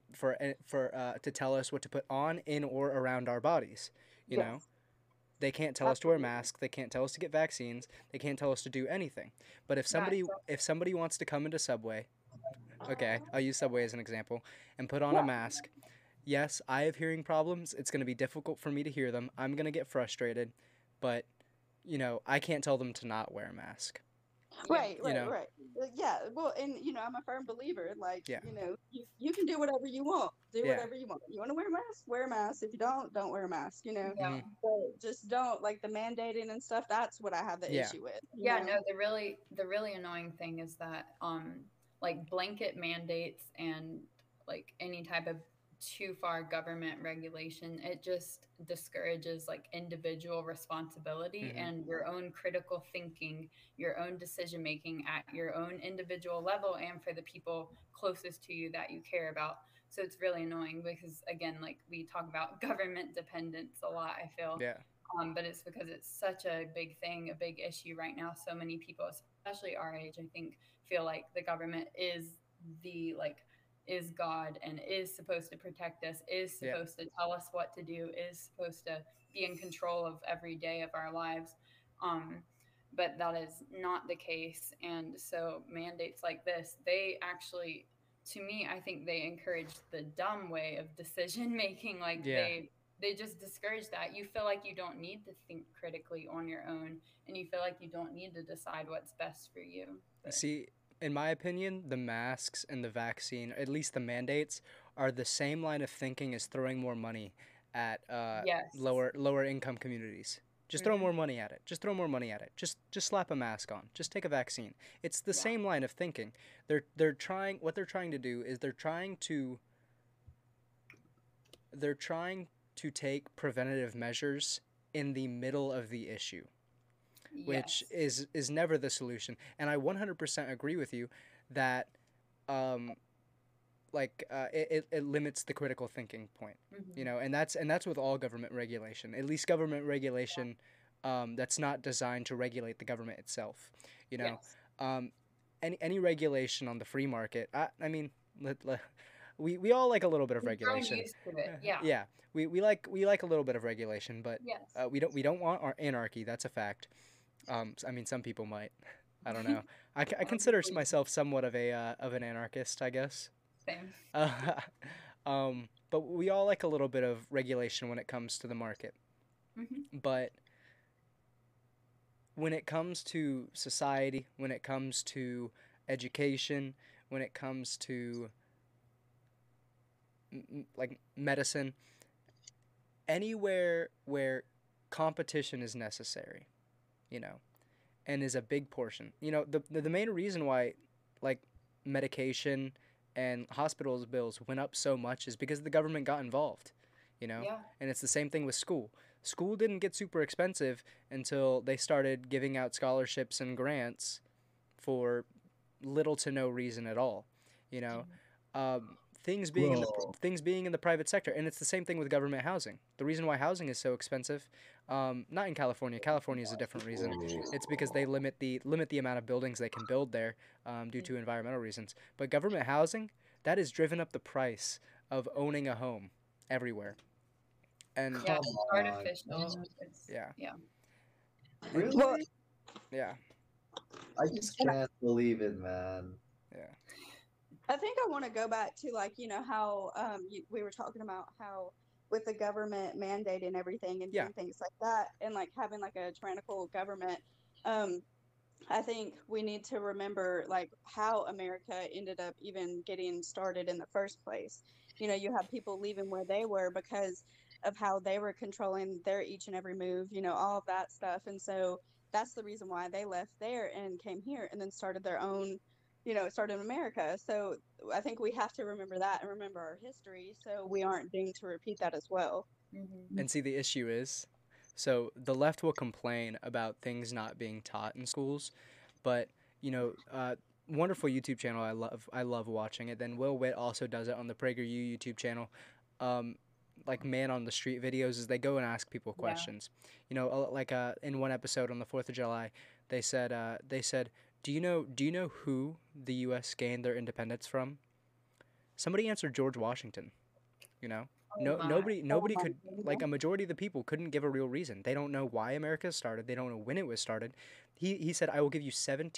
S2: to tell us what to put on, in, or around our bodies. You know,
S4: Yes.
S2: they can't tell us to wear
S4: Absolutely.
S2: masks. They can't tell us to get vaccines. They can't tell us to do anything. But
S3: That.
S2: if somebody wants to come into Subway, okay, I'll use Subway as an example, and put on a
S4: Yeah.
S2: mask, yes, I have hearing problems. It's going to be difficult for me to hear them. I'm going to get frustrated, but I can't tell them to not wear a mask.
S3: Yeah.
S4: Right,
S2: You
S4: right,
S2: know?
S4: right. Yeah, well, and I'm a firm believer. Like,
S2: Yeah.
S4: you can do whatever you want. Do
S2: Yeah.
S4: whatever you want. You want to wear a mask? Wear a mask. If you don't wear a mask.
S3: Yeah.
S2: Mhm.
S4: But just don't, like, the mandating and stuff. That's what I have the
S2: Yeah.
S4: issue with.
S3: Yeah, no, the really annoying thing is that like blanket mandates and like any type of too far government regulation, it just discourages like individual responsibility
S2: Mhm.
S3: and your own critical thinking, your own decision making at your own individual level and for the people closest to you that you care about. So it's really annoying because again, like we talk about government dependence a lot, I feel,
S2: Yeah.
S3: but it's because it's such a big thing, a big issue right now. So many people, especially our age, I think, feel like the government is God and is supposed to protect us, is
S2: Yeah.
S3: supposed to tell us what to do, is supposed to be in control of every day of our lives. Um, but that is not the case. And so mandates like this, they actually, to me, I think they encourage the dumb way of decision making. Like
S2: Yeah.
S3: they just discourage that. You feel like you don't need to think critically on your own, and you feel like you don't need to decide what's best for you. But
S2: See, in my opinion, the masks and the vaccine, at least the mandates, are the same line of thinking as throwing more money at
S3: Yes.
S2: lower income communities. Just throw more money at it. Just throw more money at it. Just slap a mask on. Just take a vaccine. It's the
S3: Yeah.
S2: same line of thinking. They're trying what they're trying to do is they're trying to take preventative measures in the middle of the issue, which
S3: Yes.
S2: is never the solution. And I 100% agree with you that it limits the critical thinking point, you know, and that's with all government regulation, at least government regulation that's not designed to regulate the government itself, you know.
S3: Yes.
S2: Any regulation on the free market, I mean, we all like a little bit of
S3: We've grown
S2: regulation.
S3: used to it. Yeah.
S2: Yeah, we like a little bit of regulation, but
S3: Yes.
S2: we don't want our anarchy. That's a fact. I mean, some people might. I don't know. I consider myself somewhat of an anarchist, I guess.
S3: Same.
S2: But we all like a little bit of regulation when it comes to the market. But when it comes to society, when it comes to education, when it comes to like medicine, anywhere where competition is necessary, you know, and is a big portion. You know, the main reason why like medication and hospitals bills went up so much is because the government got involved, you know.
S3: Yeah.
S2: And it's the same thing with school. School didn't get super expensive until they started giving out scholarships and grants for little to no reason at all, you know. Things being in the private sector, and it's the same thing with government housing. The reason why housing is so expensive, not in California. California is a different reason. It's because they limit the amount of buildings they can build there due to environmental reasons. But government housing, that has driven up the price of owning a home everywhere. And
S3: Yeah.
S1: Come
S3: It's
S1: on.
S3: artificial. It's,
S2: Yeah.
S3: Yeah.
S1: Really?
S4: Well,
S2: yeah,
S1: I just can't believe it, man.
S2: yeah,
S4: I think I want to go back to like how we were talking about how with the government mandating everything and
S2: Yeah.
S4: doing things like that and like having like a tyrannical government. I think we need to remember like how America ended up even getting started in the first place. You have people leaving where they were because of how they were controlling their each and every move, all of that stuff. And so that's the reason why they left there and came here and then started their own, started in America. So I think we have to remember that and remember our history so we aren't doomed to repeat that as well.
S2: And see, the issue is, so the left will complain about things not being taught in schools, but wonderful YouTube channel. I love watching it. Then Will Witt also does it on the PragerU YouTube channel. Like man on the street videos, is they go and ask people
S3: Yeah.
S2: questions. In one episode on the 4th of July, they said do you know who the U.S. gained their independence from? Somebody answered George Washington. You know.
S3: Oh my.
S2: Nobody could, like a majority of the people couldn't give a real reason. They don't know why America started. They don't know when it was started. He said, I will give you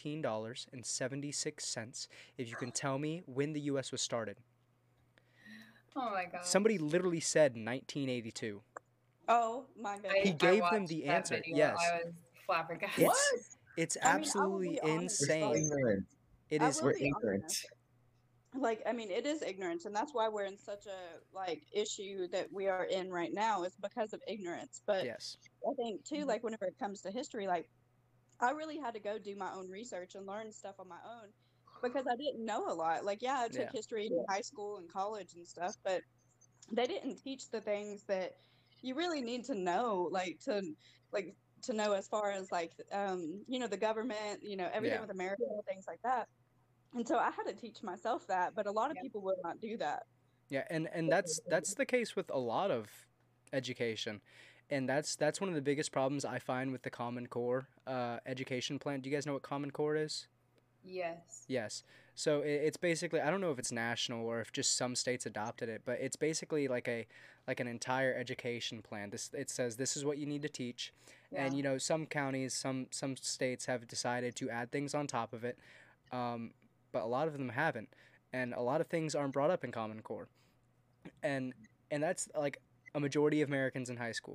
S2: $17.76 if you can tell me when the U.S. was started.
S3: Oh my god.
S2: Somebody literally said 1982.
S4: Oh my goodness.
S2: He gave them
S3: watched
S2: the
S3: that
S2: answer,
S3: video.
S2: yes.
S3: I was flabbergasted.
S2: It's
S4: I mean, I will
S2: absolutely
S4: be honest.
S1: We're so
S2: insane.
S1: ignorant.
S2: It
S4: I
S2: is.
S4: will
S1: We're
S4: be
S1: ignorant.
S4: honest. Like, I mean, it is ignorance, and that's why we're in such a like issue that we are in right now is because of ignorance. But
S2: Yes.
S4: I think too, like whenever it comes to history, like I really had to go do my own research and learn stuff on my own because I didn't know a lot. Like, yeah, I took
S2: Yeah.
S4: history in high school and college and stuff, but they didn't teach the things that you really need to know, like to know as far as like the government, everything
S2: Yeah.
S4: with America, things like that. And so I had to teach myself that, but a lot of
S3: Yeah.
S4: people will not do that.
S2: Yeah, and that's the case with a lot of education, and that's one of the biggest problems I find with the Common Core education plan. Do you guys know what Common Core is?
S3: Yes.
S2: Yes. So it's basically, I don't know if it's national or if just some states adopted it, but it's basically like an entire education plan. It says this is what you need to teach, and
S3: Yeah.
S2: some counties, some states have decided to add things on top of it, but a lot of them haven't, and a lot of things aren't brought up in Common Core, and that's like a majority of Americans in high school.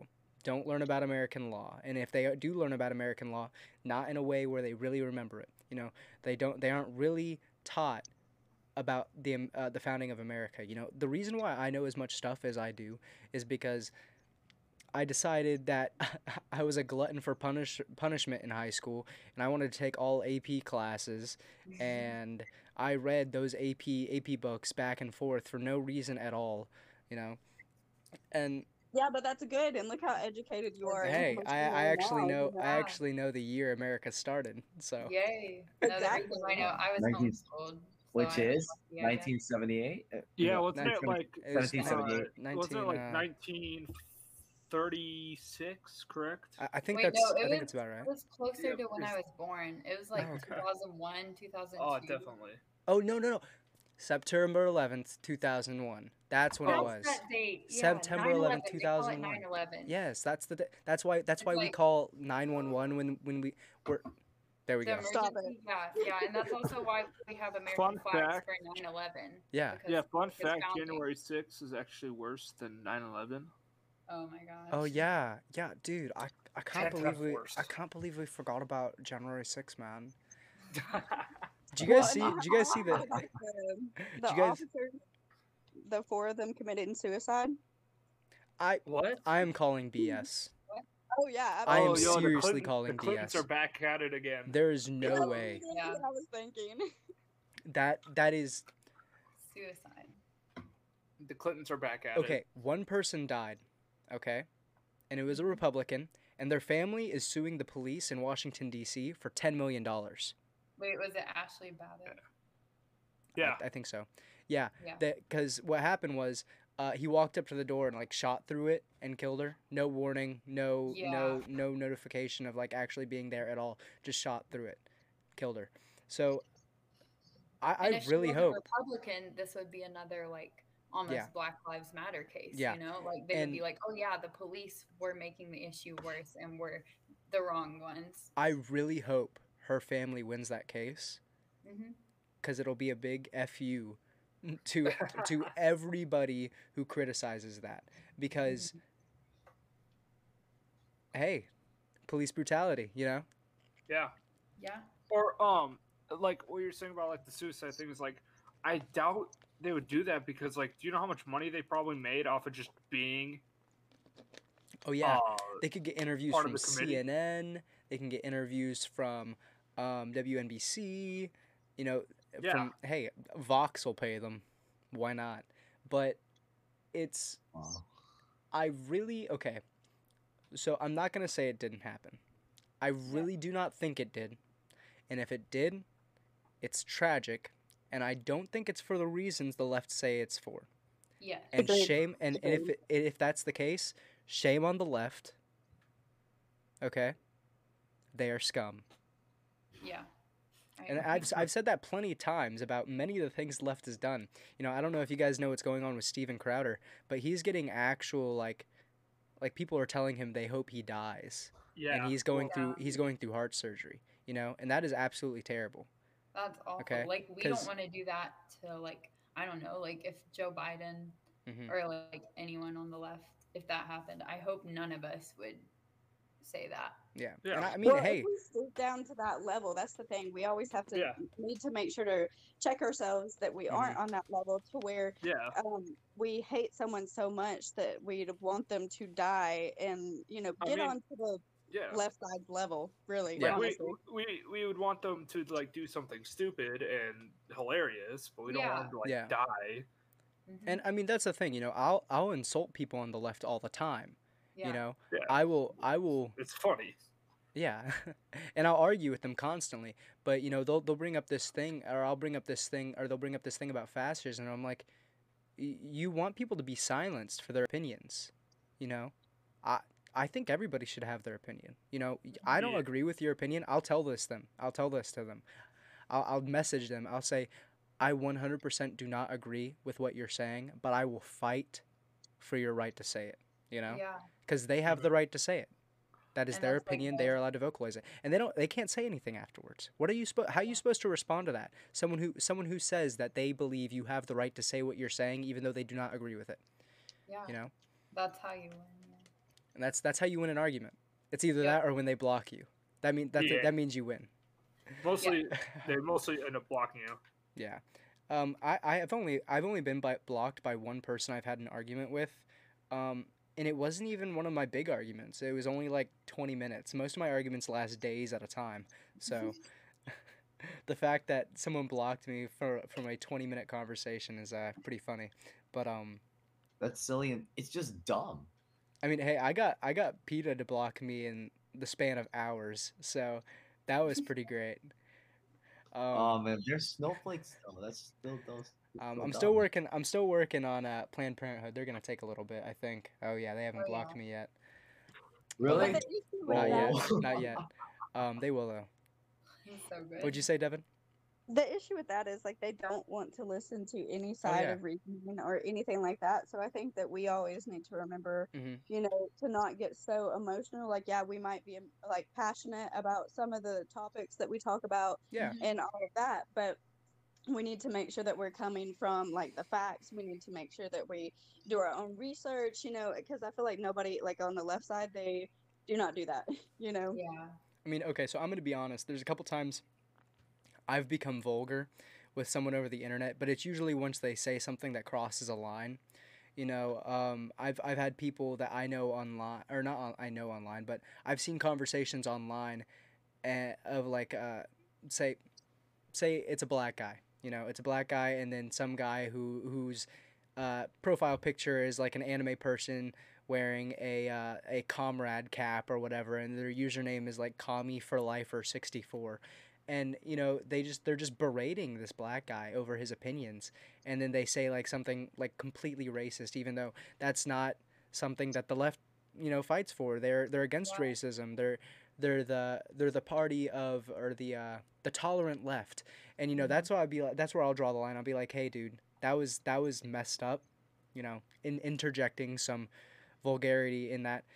S2: don't learn about American law, and if they do learn about American law, not in a way where they really remember it. You know, they aren't really taught about the founding of America. You know, the reason why I know as much stuff as I do is because I decided that I was a glutton for punishment in high school, and I wanted to take all AP classes, and I read those AP books back and forth for no reason at all, you know. And
S4: Yeah, but that's good. And look how educated you are. and how
S2: hey,
S4: much
S2: I,
S4: you
S2: I
S4: know
S2: actually
S4: now,
S2: know
S4: you
S2: I
S3: Yeah.
S2: actually know the year America started. So
S3: Yay. No, the reason
S4: Exactly.
S3: I know I was
S1: 19
S3: homeschooled. So
S1: which
S3: I was
S1: is
S3: lucky, I guess.
S1: 1978.
S5: Yeah, wasn't it like
S2: it was
S1: 1778.
S5: wasn't it like
S2: 19.
S5: 1936? Correct.
S2: I think
S3: Wait, no,
S2: I think it's about right.
S3: it was closer
S5: Yeah,
S3: to when I was born. It was like
S2: Oh, okay.
S3: 2001, 2002.
S5: Oh, definitely.
S2: Oh no. September 11th, 2001. That's when it
S3: That's
S2: was.
S3: that date. Yeah,
S2: September 11th,
S3: 9/11. They call it
S2: 2001.
S3: 9/11.
S2: Yes, that's why
S3: It's
S2: we
S3: like
S2: call 911 when we were there we
S3: the
S2: go.
S4: Stop it.
S3: emergency. Yeah, and that's also why we have American
S5: Fun
S3: flags
S5: fact.
S3: for 9/11.
S2: Yeah.
S3: because
S5: Yeah, fun
S3: it's
S5: fact:
S3: founding.
S5: January 6th is actually worse than 9/11.
S3: Oh my gosh.
S2: Oh yeah. Yeah, dude. I can't
S5: That's
S2: believe
S5: worse.
S2: I can't believe we forgot about January 6th, man. Did you
S4: Well,
S2: guys see
S4: and
S2: did you guys see
S4: how
S2: the
S4: about
S2: Did
S4: the
S2: you guys
S4: officers, the 4 of them committing suicide?
S5: What?
S2: I am calling BS.
S4: Oh yeah,
S2: I am
S5: Oh, yo,
S2: seriously calling
S5: the Clintons
S2: BS.
S5: are back at it again.
S2: There is no
S4: That's
S2: way
S4: exactly what I was thinking.
S2: that is
S3: Suicide.
S5: The Clintons are back at it.
S2: okay. One person died, okay, and it was a Republican, and their family is suing the police in Washington D.C. for $10 million.
S3: Wait, was it Ashley Babbitt?
S5: Yeah.
S2: I think so. Yeah,
S3: Yeah.
S2: because what happened was he walked up to the door and like shot through it and killed her. No warning, no notification of like actually being there at all. Just shot through it, killed her. So
S3: And
S2: I
S3: if
S2: really
S3: she was
S2: hope.
S3: a Republican, this would be another like almost
S2: Yeah.
S3: Black Lives Matter case.
S2: Yeah.
S3: You know, like they would be
S2: And-
S3: like, oh yeah, the police were making the issue worse and we're the wrong ones.
S2: I really hope her family wins that case
S3: Hmm.
S2: because it'll be a big fu to everybody who criticizes that because hey, police brutality, you know.
S5: Yeah.
S3: Yeah.
S5: Or like what you're saying about like the suicide thing is like, I doubt they would do that because like, do you know how much money they probably made off of just being?
S2: Oh yeah, they could get interviews
S5: part of
S2: from
S5: the committee.
S2: CNN. They can get interviews from WNBC. You know,
S5: Yeah.
S2: from hey, Vox will pay them. Why not? But it's
S1: Wow.
S2: I really okay. So I'm not gonna say it didn't happen. I really do not think it did, and if it did, it's tragic, and I don't think it's for the reasons the left say it's for.
S3: Yes.
S2: And
S4: Agreed.
S2: shame and if that's the case, shame on the left. Okay? They are scum.
S3: Yeah. I
S2: And
S3: agree.
S2: I've said that plenty of times about many of the things the left has done. You know, I don't know if you guys know what's going on with Steven Crowder, but he's getting actual like people are telling him they hope he dies.
S5: Yeah.
S2: And he's going
S3: Yeah.
S2: through heart surgery, you know? And that is absolutely terrible.
S3: That's awful.
S2: Okay,
S3: Like we
S2: 'cause-
S3: don't want to do that to like I don't know, like if Joe Biden
S2: Mhm.
S3: or like anyone on the left, if that happened, I hope none of us would say that.
S2: Yeah.
S5: Yeah.
S2: And I mean,
S4: Well,
S2: hey,
S4: if we stoop down to that level, that's the thing. We always have to
S5: Yeah.
S4: need to make sure to check ourselves that we aren't on that level to where
S5: Yeah.
S4: we hate someone so much that we'd want them to die and
S5: I
S4: get
S5: mean,
S4: on to the
S5: Yeah.
S4: left side level. Really,
S2: Yeah.
S5: Like
S4: honestly.
S5: we would want them to like do something stupid and hilarious, but we don't want them to like
S2: Yeah.
S5: die.
S3: Mhm.
S2: and I mean that's the thing, you know, I'll insult people on the left all the time.
S3: Yeah.
S2: You know?
S5: Yeah.
S2: I will
S5: It's funny.
S2: yeah. And I'll argue with them constantly. But you know, they'll bring up this thing or I'll bring up this thing or they'll bring up this thing about fascism and I'm like you want people to be silenced for their opinions, you know? I think everybody should have their opinion. You know, I don't
S5: Yeah.
S2: agree with your opinion. I'll tell this to them. I'll message them. I'll say, I 100% do not agree with what you're saying, but I will fight for your right to say it. You know,
S3: Yeah.
S2: because they have the right to say it. That is
S3: And
S2: their
S3: that's like
S2: opinion.
S3: the-
S2: They are allowed to vocalize it, and they can't say anything afterwards. What are you how are you supposed to respond to that? Someone who says that they believe you have the right to say what you're saying, even though they do not agree with it.
S3: Yeah.
S2: You know.
S3: That's how you learn. Yeah.
S2: and that's how you win an argument. It's either
S3: Yep.
S2: that or when they block you.
S5: Yeah.
S2: That means you win.
S5: Mostly, they mostly end up blocking you.
S2: Yeah. I've only been blocked by one person I've had an argument with, and it wasn't even one of my big arguments. It was only like 20 minutes. Most of my arguments last days at a time. So the fact that someone blocked me from a 20-minute conversation is pretty funny. But
S1: That's silly and it's just dumb.
S2: I mean, hey, I got PETA to block me in the span of hours, so that was pretty great.
S1: Oh man, there's snowflakes. Oh, that's still those.
S2: I'm still working. I'm still working on Planned Parenthood. They're gonna take a little bit, I think. Oh yeah, they haven't
S3: Oh,
S2: blocked
S3: yeah.
S2: me yet.
S1: Really?
S4: But the issue with
S2: Not yet.
S1: Oh.
S2: Not yet. They will though.
S3: He's so good.
S2: What'd you say, Devin?
S4: the issue with that is like they don't want to listen to any side
S2: yeah.
S4: of reasoning or anything like that. So I think that we always need to remember,
S2: Mhm.
S4: you know, to not get so emotional. Like, yeah, we might be like passionate about some of the topics that we talk about
S2: Yeah.
S4: and all of that, but we need to make sure that we're coming from like the facts. We need to make sure that we do our own research, you know, because I feel like nobody like on the left side, they do not do that, you know.
S3: Yeah.
S2: I mean, okay, so I'm gonna be honest. There's a couple times I've become vulgar with someone over the internet, but it's usually once they say something that crosses a line. You know, I've had people that I know online, or not I know online, but I've seen conversations online of like, say it's a black guy. You know, it's a black guy, and then some guy whose profile picture is like an anime person wearing a comrade cap or whatever, and their username is like Kami for Life or 64. And you know they're just berating this black guy over his opinions, and then they say like something like completely racist, even though that's not something that the left fights for. They're against
S3: Right.
S2: racism. They're the party of, or the tolerant left. And that's why I'd be like, that's where I'll draw the line. I'll be like, hey dude, that was messed up, in interjecting some vulgarity in that.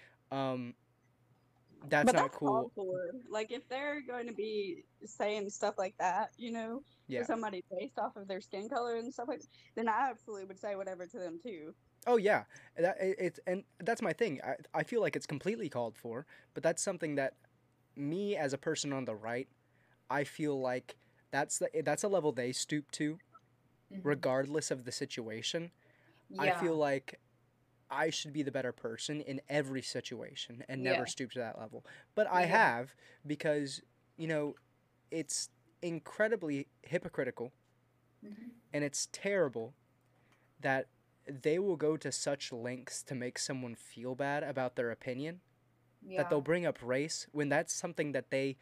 S2: That's
S4: But
S2: not
S4: that's
S2: cool.
S4: called for. Like, if they're going to be saying stuff like that, you know,
S2: Yeah.
S4: to somebody based off of their skin color and stuff like, then I absolutely would say whatever to them too.
S2: Oh yeah, and that's my thing. I feel like it's completely called for, but that's something that me as a person on the right, I feel like that's a level they stoop to,
S3: Mhm.
S2: regardless of the situation. I
S3: Yeah.
S2: feel like I should be the better person in every situation and never
S3: Yeah.
S2: stoop to that level. But I
S3: Yeah.
S2: have, because it's incredibly hypocritical
S3: Mhm.
S2: and it's terrible that they will go to such lengths to make someone feel bad about their opinion,
S3: Yeah.
S2: that they'll bring up race when that's something that they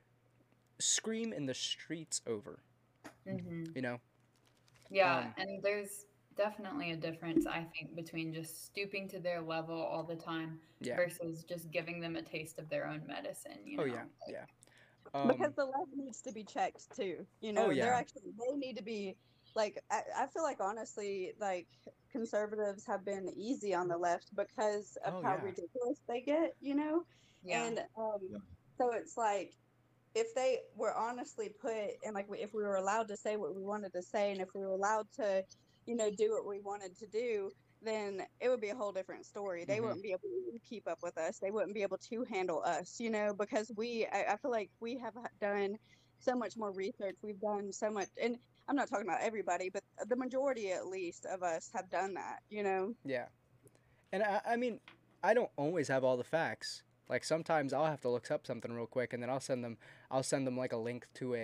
S2: scream in the streets over,
S3: Mhm.
S2: you know?
S3: Yeah,
S2: Um,
S3: and there's definitely a difference, I think, between just stooping to their level all the time
S2: Yeah.
S3: versus just giving them a taste of their own medicine, you
S2: Oh
S3: know?
S2: yeah, yeah.
S4: Because the left needs to be checked too. You
S2: Oh,
S4: know,
S2: yeah.
S4: they need to be like, I feel like honestly, like conservatives have been easy on the left because of
S2: Oh,
S4: how
S2: yeah.
S4: ridiculous they get, you know?
S3: Yeah.
S4: And
S1: Yeah.
S4: so it's like, if they were honestly put and like if we were allowed to say what we wanted to say and if we were allowed to, you know, do what we wanted to do, then it would be a whole different story. They
S2: Mhm.
S4: wouldn't be able to keep up with us. They wouldn't be able to handle us, you know, because I feel like we have done so much more research. We've done so much, and I'm not talking about everybody, but the majority at least of us have done that, you know.
S2: Yeah. And I mean, I don't always have all the facts. Like sometimes I'll have to look up something real quick, and then I'll send them like a link to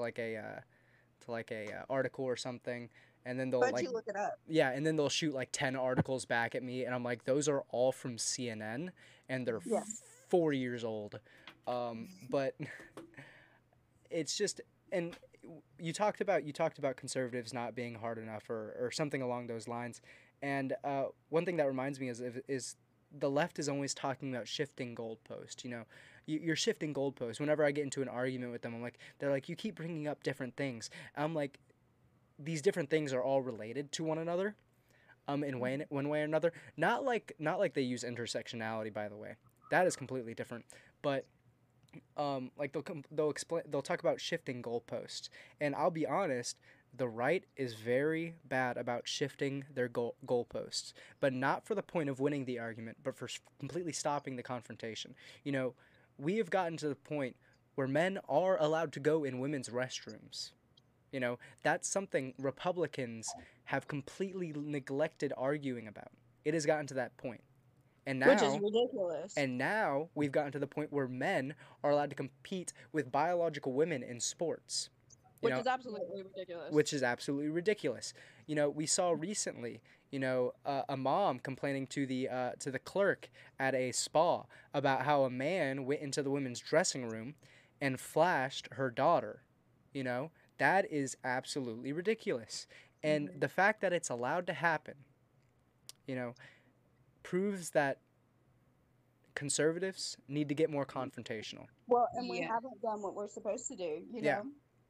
S2: a article or something, and then they'll
S4: But
S2: like,
S4: you look it up.
S2: yeah, and then they'll shoot like 10 articles back at me, and I'm like, those are all from CNN, and they're
S4: Yeah.
S2: 4 years old. But it's just, and you talked about conservatives not being hard enough, or something along those lines, and one thing that reminds me is the left is always talking about shifting goalposts. You're shifting goalposts. Whenever I get into an argument with them, they're like, you keep bringing up different things. I'm like, these different things are all related to one another, in one way or another. Not like they use intersectionality, by the way. That is completely different. But like they'll talk about shifting goalposts, and I'll be honest, the right is very bad about shifting their goalposts, but not for the point of winning the argument, but for completely stopping the confrontation. You know, we have gotten to the point where men are allowed to go in women's restrooms. You know, that's something Republicans have completely neglected arguing about. It has gotten to that point. And
S4: Which is
S2: now,
S4: ridiculous.
S2: we've gotten to the point where men are allowed to compete with biological women in sports. You
S4: Which
S2: know,
S4: is absolutely ridiculous.
S2: which is absolutely ridiculous. You know, we saw recently, you know, a mom complaining to the clerk at a spa about how a man went into the women's dressing room and flashed her daughter. You know, that is absolutely ridiculous. And the fact that it's allowed to happen, you know, proves that conservatives need to get more confrontational.
S4: Well, and we
S3: Yeah.
S4: haven't done what we're supposed to do, you
S2: Yeah.
S4: know?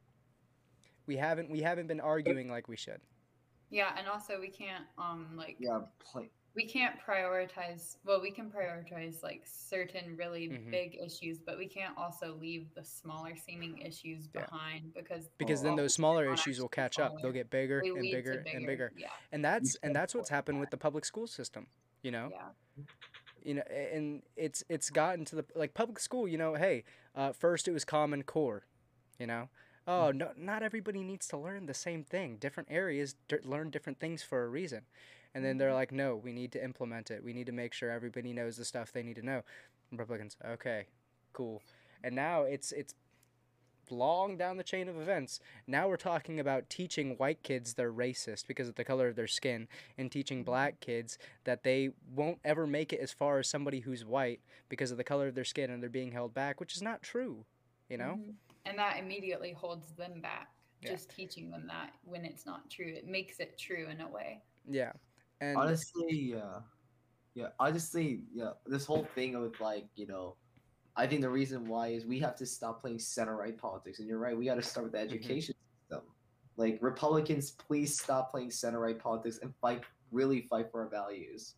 S2: We haven't been arguing like we should.
S3: Yeah, and also we can't like
S1: Yeah,
S3: we can't prioritize, well, we can prioritize like certain really
S2: Mhm.
S3: big issues, but we can't also leave the smaller seeming issues
S2: Yeah.
S3: behind because
S2: Because then
S3: well,
S2: those smaller
S3: not
S2: issues will
S3: actually
S2: catch up. They'll
S3: smaller.
S2: get bigger
S3: They
S2: and
S3: lead to
S2: bigger and bigger.
S3: Yeah.
S2: And that's
S1: can't
S2: what's happened with the public school system, you know?
S3: Yeah.
S2: You know, and it's gotten to the like public school, you know, hey, first it was Common Core, you know. Oh, no, not everybody needs to learn the same thing. Different areas learn different things for a reason. And then they're like, no, we need to implement it. We need to make sure everybody knows the stuff they need to know. Republicans, okay, cool. And now it's long down the chain of events. Now we're talking about teaching white kids they're racist because of the color of their skin, and teaching black kids that they won't ever make it as far as somebody who's white because of the color of their skin, and they're being held back, which is not true, you know?
S3: Mhm. And that immediately holds them back.
S2: Yeah.
S3: Just teaching them that when it's not true, it makes it true in a way.
S2: Yeah. And
S1: honestly, yeah. Honestly, yeah. This whole thing of like, you know, I think the reason why is we have to stop playing center right politics. And you're right, we got to start with the education system. Like Republicans, please stop playing center right politics and really fight for our values.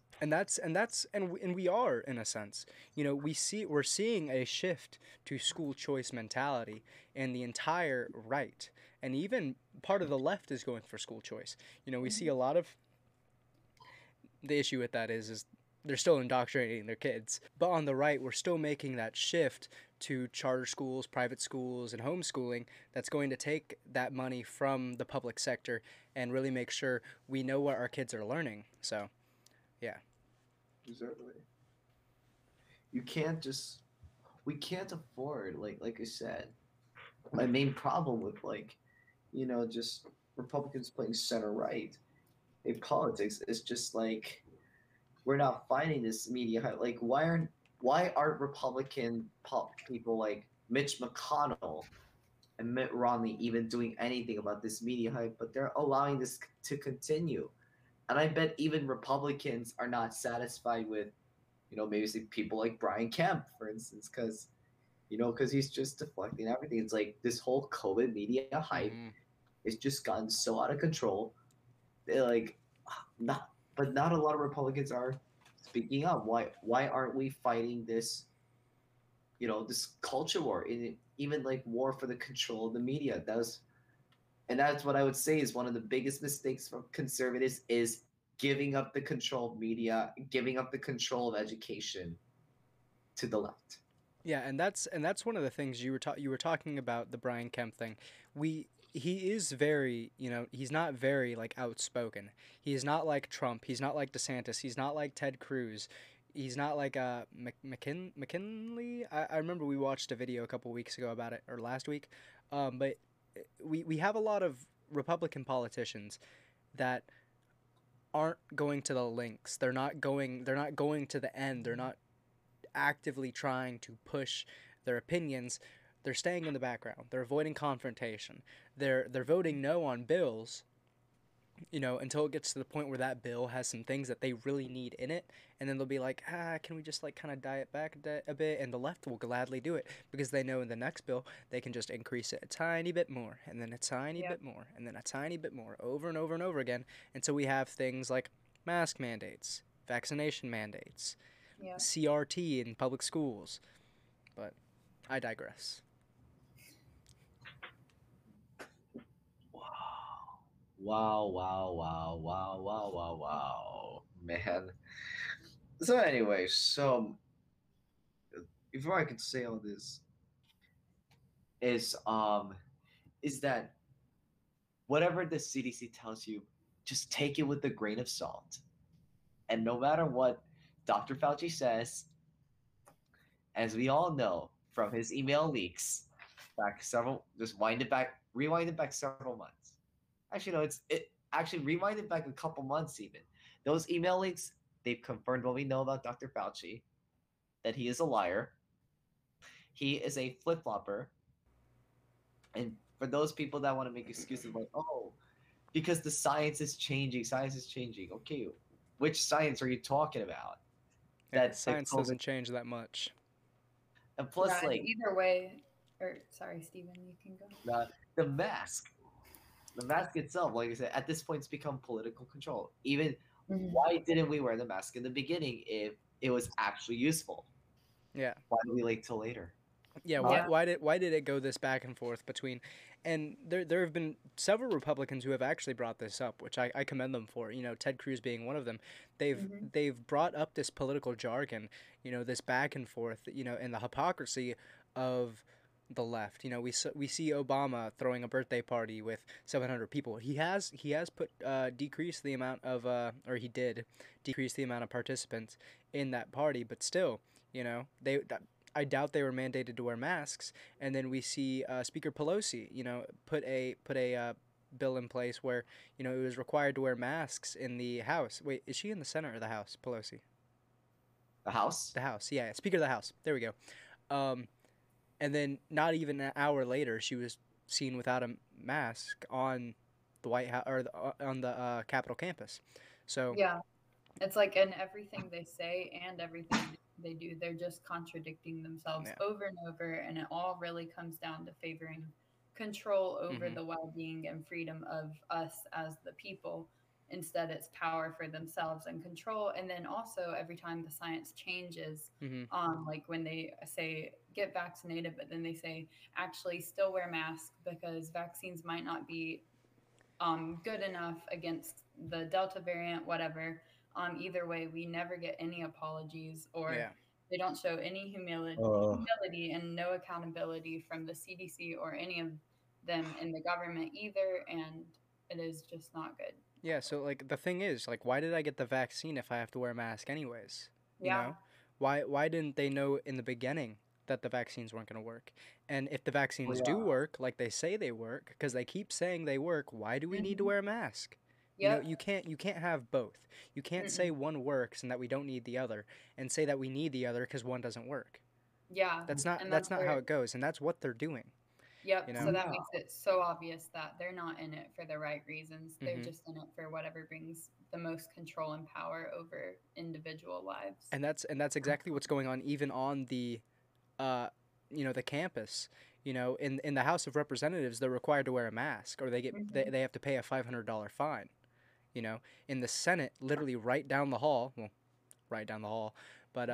S2: and we are, in a sense, you know, we're seeing a shift to school choice mentality, and the entire right and even part of the left is going for school choice. You know, we see a lot of the issue with that is they're still indoctrinating their kids, but on the right we're still making that shift to charter schools, private schools, and homeschooling that's going to take that money from the public sector and really make sure we know what our kids are learning. So yeah.
S1: Exactly. You can't just we can't afford like I said. My main problem with like, you know, just Republicans playing center right in politics is just like we're not finding this media like why aren't Republican people like Mitch McConnell and Mitt Romney even doing anything about this media hype, but they're allowing this to continue. And I bet even Republicans are not satisfied with, you know, maybe people like Brian Kemp, for instance, because, you know, because he's just deflecting everything. It's like this whole COVID media hype it's just gotten so out of control. They're like, not a lot of Republicans are speaking up. Why aren't we fighting this? You know, this culture war, even like war for the control of the media. That's what I would say is one of the biggest mistakes from conservatives is giving up the control of media, giving up the control of education to the left.
S2: Yeah, and that's one of the things you were talking about, the Brian Kemp thing. He is very, you know, he's not very like outspoken. He's not like Trump. He's not like DeSantis. He's not like Ted Cruz. He's not like McKinley. I remember we watched a video a couple weeks ago about it, or last week. But we have a lot of Republican politicians that aren't going to the links. They're not going to the end. They're not actively trying to push their opinions. They're staying in the background. They're avoiding confrontation. They're voting no on bills, you know, until it gets to the point where that bill has some things that they really need in it, and then they'll be like, can we just like kind of dial it back a bit? And the left will gladly do it because they know in the next bill they can just increase it a tiny bit more, and then a tiny bit more, and then a tiny bit more, over and over and over again, until we have things like mask mandates, vaccination mandates, CRT in public schools. But I digress.
S1: Wow. Wow, wow, wow, wow, wow, wow, wow, man. So anyway, so before I could say all this is is that whatever the CDC tells you, just take it with a grain of salt. And no matter what Dr. Fauci says, as we all know from his email leaks back several, just rewind it back several months. Actually, no, it actually rewind it back a couple months even. Those email leaks, they've confirmed what we know about Dr. Fauci, that he is a liar. He is a flip flopper. And for those people that want to make excuses like, oh, because the science is changing. Okay, which science are you talking about?
S2: Yeah,
S1: That the
S2: science
S1: COVID
S2: doesn't change that much.
S1: and plus
S3: Yeah, and
S1: like
S3: either way, or sorry, Steven, you can go.
S1: the the mask, the mask itself, like I said, at this point it's become political control. Even
S3: Mhm.
S1: why didn't we wear the mask in the beginning if it was actually useful?
S2: Yeah.
S1: Why did we wait till later?
S2: Yeah,
S1: Huh?
S3: Yeah.
S2: why did it go this back and forth between, and there have been several Republicans who have actually brought this up, which I commend them for. You know, Ted Cruz being one of them.
S3: Mhm.
S2: They've brought up this political jargon, you know, this back and forth, you know, and the hypocrisy of the left. You know, we see Obama throwing a birthday party with 700 people. He has put decreased the amount of or he did decrease the amount of participants in that party, but still, you know, I doubt they were mandated to wear masks. And then we see Speaker Pelosi, you know, put a bill in place where you know it was required to wear masks in the House. Wait, is she in the Senate or the House? Pelosi,
S1: The house?
S2: the House. Yeah, Speaker of the House. There we go. Um, and then not even an hour later, she was seen without a mask on the White House or on the Capitol campus. So
S3: Yeah. It's like in everything they say and everything they do, they're just contradicting themselves
S2: yeah,
S3: over and over. And it all really comes down to favoring control over
S2: hmm
S3: the well being and freedom of us as the people. Instead, it's power for themselves and control. And then also, every time the science changes,
S2: hmm
S3: like when they say get vaccinated, but then they say actually still wear masks because vaccines might not be good enough against the Delta variant, whatever. Either way, we never get any apologies or
S2: yeah.
S3: they don't show any
S1: Uh,
S3: humility and no accountability from the CDC or any of them in the government either. And it is just not good.
S2: Yeah, so like the thing is, like why did I get the vaccine if I have to wear a mask anyways? You
S3: Yeah.
S2: know? Why didn't they know in the beginning that the vaccines weren't going to work? And if the
S1: well,
S2: vaccines do
S1: yeah.
S2: work, like they say they work, because they keep saying they work, why do we need to
S3: Hmm.
S2: wear a mask? You know,
S3: Yep.
S2: you can't have both. You can't say
S3: Mm-mm.
S2: one works and that we don't need the other and say that we need the other because one doesn't work.
S3: Yeah. And
S2: That's
S3: that's
S2: not how
S3: where,
S2: it goes, and that's what they're doing,
S3: yep.
S2: you
S3: So
S2: know?
S3: that
S1: Yeah.
S3: makes it so obvious that they're not in it for the right reasons. They're
S2: Mhm.
S3: just in it for whatever brings the most control and power over individual lives.
S2: And that's exactly what's going on even on the uh, you know, the campus. You know, in the House of Representatives, they're required to wear a mask, or
S3: Hmm.
S2: they have to pay a $500 fine. You know, in the Senate, literally right down the hall, well, right down the hall, but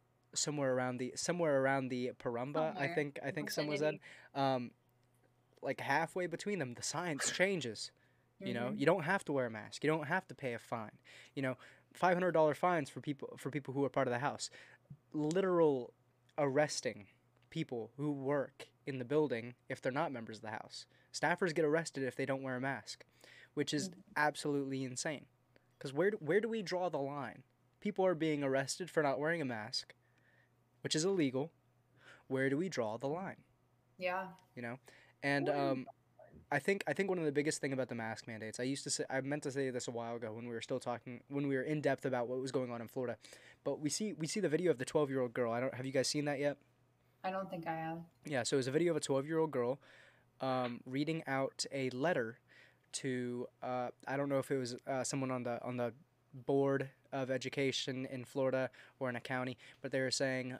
S2: somewhere around the Parumba,
S3: Somewhere
S2: I think some was said,
S3: vicinity.
S2: um, like halfway between them, the science changes. You know,
S3: Hmm.
S2: you don't have to wear a mask. You don't have to pay a fine. You know, $500 fines for people who are part of the House. Literal arresting people who work in the building if they're not members of the House. Staffers get arrested if they don't wear a mask, which is absolutely insane. Because where do we draw the line? People are being arrested for not wearing a mask, which is illegal. Where do we draw the line?
S3: Yeah.
S2: You know, and I think one of the biggest thing about the mask mandates. I meant to say this a while ago when we were still talking when we were in depth about what was going on in Florida, but we see the video of the 12-year-old girl. I don't have you guys seen that yet?
S3: I don't think I have.
S2: Yeah, so it was a video of a 12-year-old girl reading out a letter to I don't know if it was someone on the board of education in Florida or in a county, but they were saying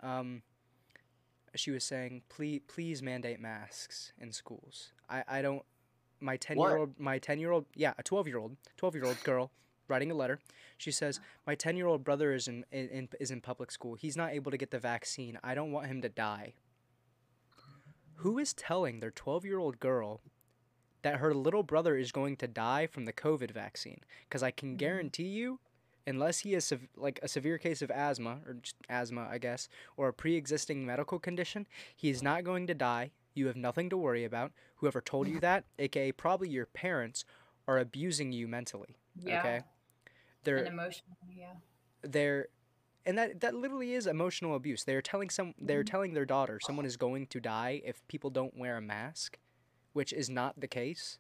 S2: she was saying please mandate masks in schools. I don't
S1: What?
S2: my 10-year-old yeah a 12 year old girl writing a letter. She says my 10-year-old brother is in public school. He's not able to get the vaccine. I don't want him to die. Who is telling their 12-year-old girl that her little brother is going to die from the COVID vaccine. Because I can
S3: Mhm.
S2: guarantee you, unless he has like a severe case of asthma, or just asthma, I guess, or a pre-existing medical condition, he is not going to die. You have nothing to worry about. Whoever told you that, aka probably your parents, are abusing you mentally.
S3: Yeah.
S2: Okay,
S3: And
S2: they're
S3: emotionally, yeah.
S2: they're and that literally is emotional abuse. They're
S3: Mhm.
S2: telling their daughter someone is going to die if people don't wear a mask, which is not the case.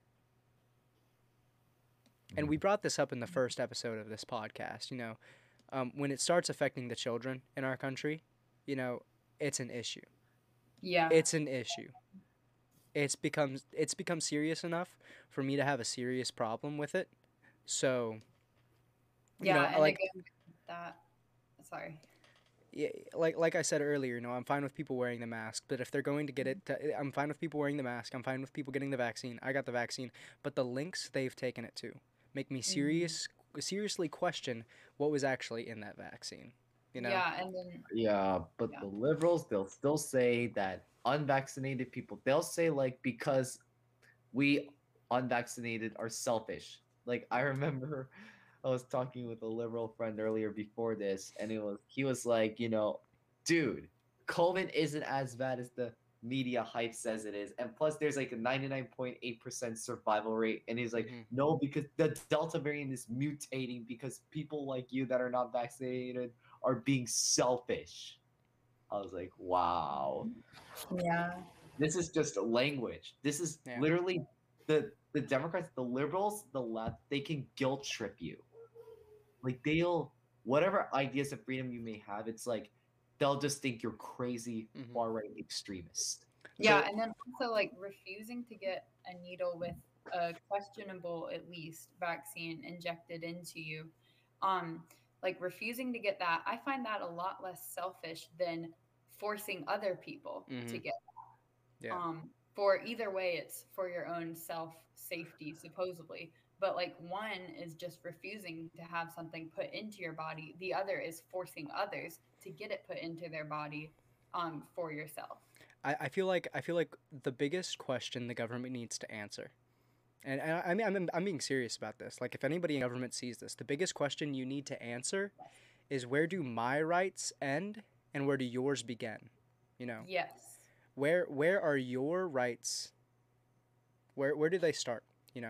S2: And we brought this up in the first episode of this podcast. When it starts affecting the children in our country, it's an issue.
S3: Yeah.
S2: It's an issue. It's become serious enough for me to have a serious problem with it. So,
S3: Yeah, and
S2: like
S3: again, that. Sorry.
S2: yeah, like I said earlier, I'm fine with people wearing the mask, but if they're going to get it, I'm fine with people wearing the mask. I'm fine with people getting the vaccine. I got the vaccine, but the links they've taken it to make me seriously question what was actually in that vaccine.
S3: Yeah, and then
S1: Yeah, but
S3: Yeah.
S1: the liberals, they'll still say that unvaccinated people, they'll say, like, because we unvaccinated are selfish. Like, I remember I was talking with a liberal friend earlier before this, and he was like, dude, COVID isn't as bad as the media hype says it is. And plus there's like a 99.8% survival rate. And he's like,
S2: Mhm.
S1: no, because the Delta variant is mutating because people like you that are not vaccinated are being selfish. I was like, wow.
S3: yeah.
S1: This is just language. This is
S2: Yeah.
S1: literally the Democrats, the liberals, the left, they can guilt trip you. Like they'll whatever ideas of freedom you may have, it's like they'll just think you're crazy
S2: Mhm.
S1: far right extremist.
S3: Yeah,
S2: So-
S3: and then also like refusing to get a needle with a questionable at least vaccine injected into you. Like refusing to get that, I find that a lot less selfish than forcing other people to
S2: Mhm.
S3: get
S2: Yeah.
S3: for either way it's for your own self safety supposedly, but like one is just refusing to have something put into your body, the other is forcing others to get it put into their body for yourself.
S2: I feel like the biggest question the government needs to answer, and I mean I'm being serious about this. Like if anybody in government sees this, the biggest question you need to answer is where do my rights end and where do yours begin?
S3: Yes.
S2: Where are your rights? Where do they start?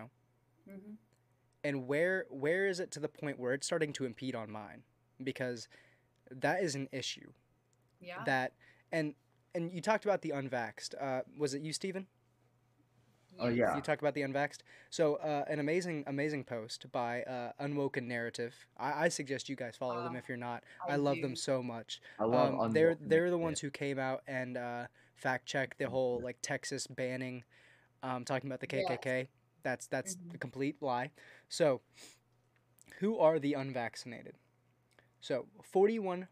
S3: Hmm.
S2: And where is it to the point where it's starting to impede on mine? Because that is an issue.
S3: Yeah.
S2: That and you talked about the unvaxxed. Was it you, Steven?
S1: Oh,
S3: Yes.
S1: yeah.
S2: You talked about the unvaxxed. So an amazing post by Unwoken Narrative. I suggest you guys follow them if you're not. I love them
S3: do.
S2: so much.
S1: I love
S2: They're
S1: unwoken
S2: the
S1: it.
S2: ones who came out and fact checked the whole like Texas banning, talking about the
S3: Yes.
S2: KKK. That's
S3: Mhm.
S2: a complete lie. So who are the unvaccinated? So 41%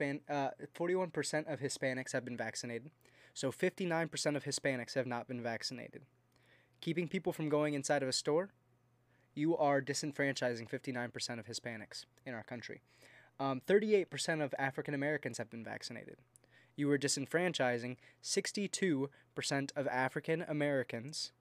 S2: of Hispanics have been vaccinated. So 59% of Hispanics have not been vaccinated. Keeping people from going inside of a store, you are disenfranchising 59% of Hispanics in our country. 38% of African Americans have been vaccinated. You are disenfranchising 62% of African Americans,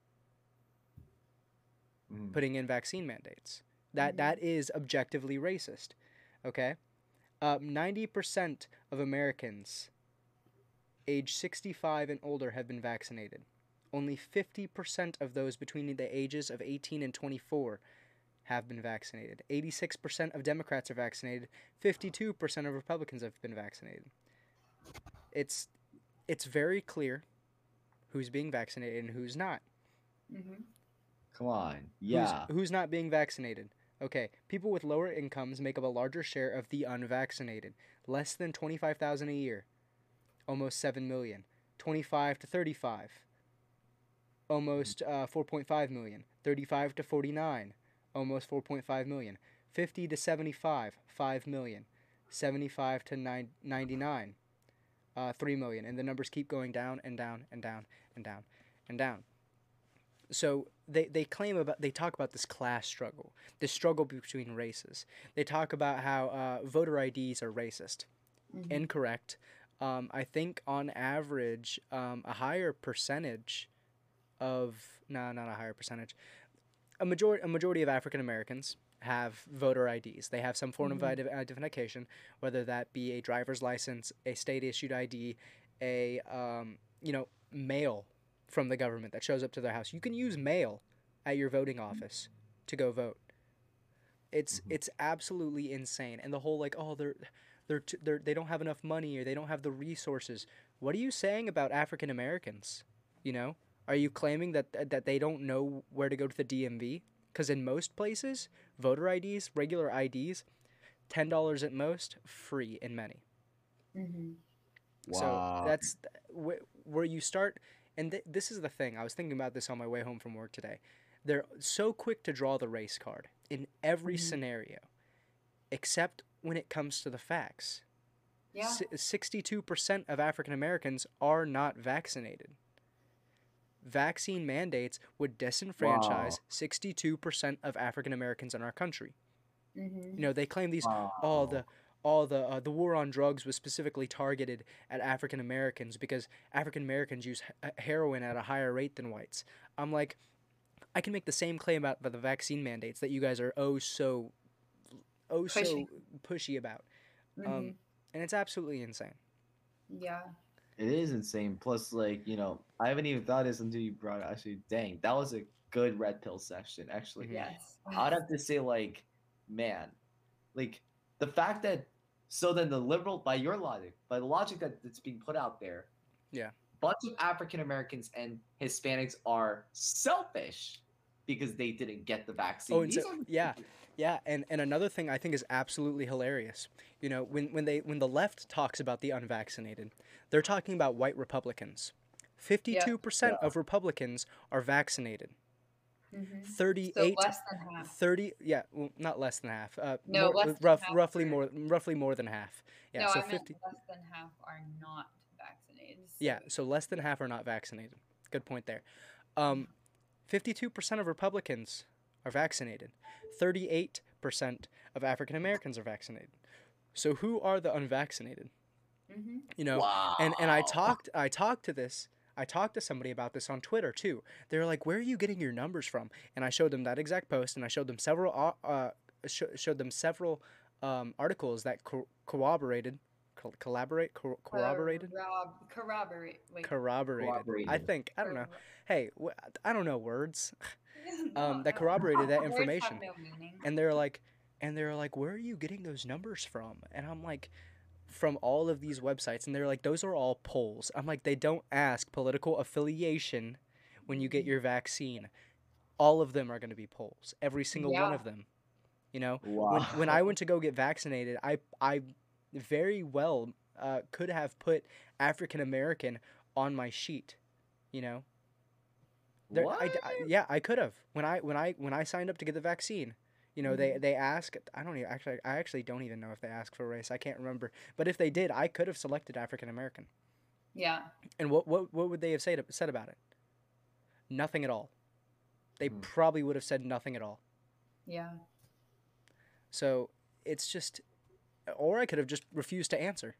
S1: Mm.
S2: putting in vaccine mandates. That is objectively racist. Okay? 90% of Americans age 65 and older have been vaccinated. Only 50% of those between the ages of 18 and 24 have been vaccinated. 86% of Democrats are vaccinated. 52% of Republicans have been vaccinated. It's very clear who's being vaccinated and who's not.
S3: Hmm.
S1: Come on. Yeah.
S2: Who's not being vaccinated? Okay, people with lower incomes make up a larger share of the unvaccinated. Less than 25,000 a year. Almost 7 million. 25 to 35. Almost 4.5 million. 35 to 49. Almost 4.5 million. 50 to 75. 5 million. 75 to 99. 3 million. And the numbers keep going down and down and down and down and down. So they talk about this class struggle, this struggle between races. They talk about how voter IDs are racist.
S3: Mhm.
S2: Incorrect. I think on average, a higher percentage of no, not a higher percentage. A majority of African Americans have voter IDs. They have some form of identification, whether that be a driver's license, a state issued ID, a mail from the government that shows up to their house. You can use mail at your voting office to go vote. It's absolutely insane. And the whole like, oh, they don't have enough money or they don't have the resources. What are you saying about African Americans? You know, are you claiming that they don't know where to go to the DMV? Because in most places, voter IDs, regular IDs, $10 at most, free in many. So that's where you start. And this is the thing. I was thinking about this on my way home from work today. They're so quick to draw the race card in every scenario, except when it comes to the facts.
S3: Yeah.
S2: 62% of African Americans are not vaccinated. Vaccine mandates would disenfranchise 62% of African Americans in our country. You know, they claim these the war on drugs was specifically targeted at African Americans because African Americans use heroin at a higher rate than whites. I'm like, I can make the same claim about the vaccine mandates that you guys are so pushy about, and it's absolutely insane.
S3: Yeah.
S1: It is insane. Plus, like, I haven't even thought this until you brought it. Actually, dang, that was a good red pill session. Actually,
S3: Yes.
S1: I'd have to say, like, man, like the fact that so then the liberal, by your logic, by the logic that's being put out there, bunch of African Americans and Hispanics are selfish because they didn't get the vaccine.
S2: Oh, and yeah, and another thing I think is absolutely hilarious. You know, when the left talks about the unvaccinated, they're talking about white Republicans. 52% of Republicans are vaccinated. 38
S3: so less than half.
S2: 30 well, not less than half.
S3: No,
S2: more,
S3: less than half
S2: roughly more than half. Yeah,
S3: no,
S2: so
S3: I meant
S2: 50
S3: less than half are not vaccinated. So.
S2: Yeah, so less than half are not vaccinated. Good point there. 52% of Republicans are vaccinated. 38% of African Americans are vaccinated. So who are the unvaccinated? You know, and I talked to somebody about this on Twitter too. They're like, "Where are you getting your numbers from?" And I showed them that exact post, and I showed them several articles that corroborated. Corroborated. I think I don't know. Hey, I don't know words. That corroborated that information.
S3: Words have no meaning.
S2: And they're like, where are you getting those numbers from? And I'm like, from all of these websites. And they're like, those are all polls. I'm like, they don't ask political affiliation when you get your vaccine. All of them are going to be polls. Every single one of them. You know, when I went to go get vaccinated, I very well could have put African American on my sheet. You know. I could have when I signed up to get the vaccine. You know, they ask. I actually don't even know if they ask for race. I can't remember. But if they did, I could have selected African American.
S3: Yeah.
S2: And what would they have said about it? Nothing at all. They probably would have said nothing at all.
S3: Yeah.
S2: So it's just, or I could have just refused to answer.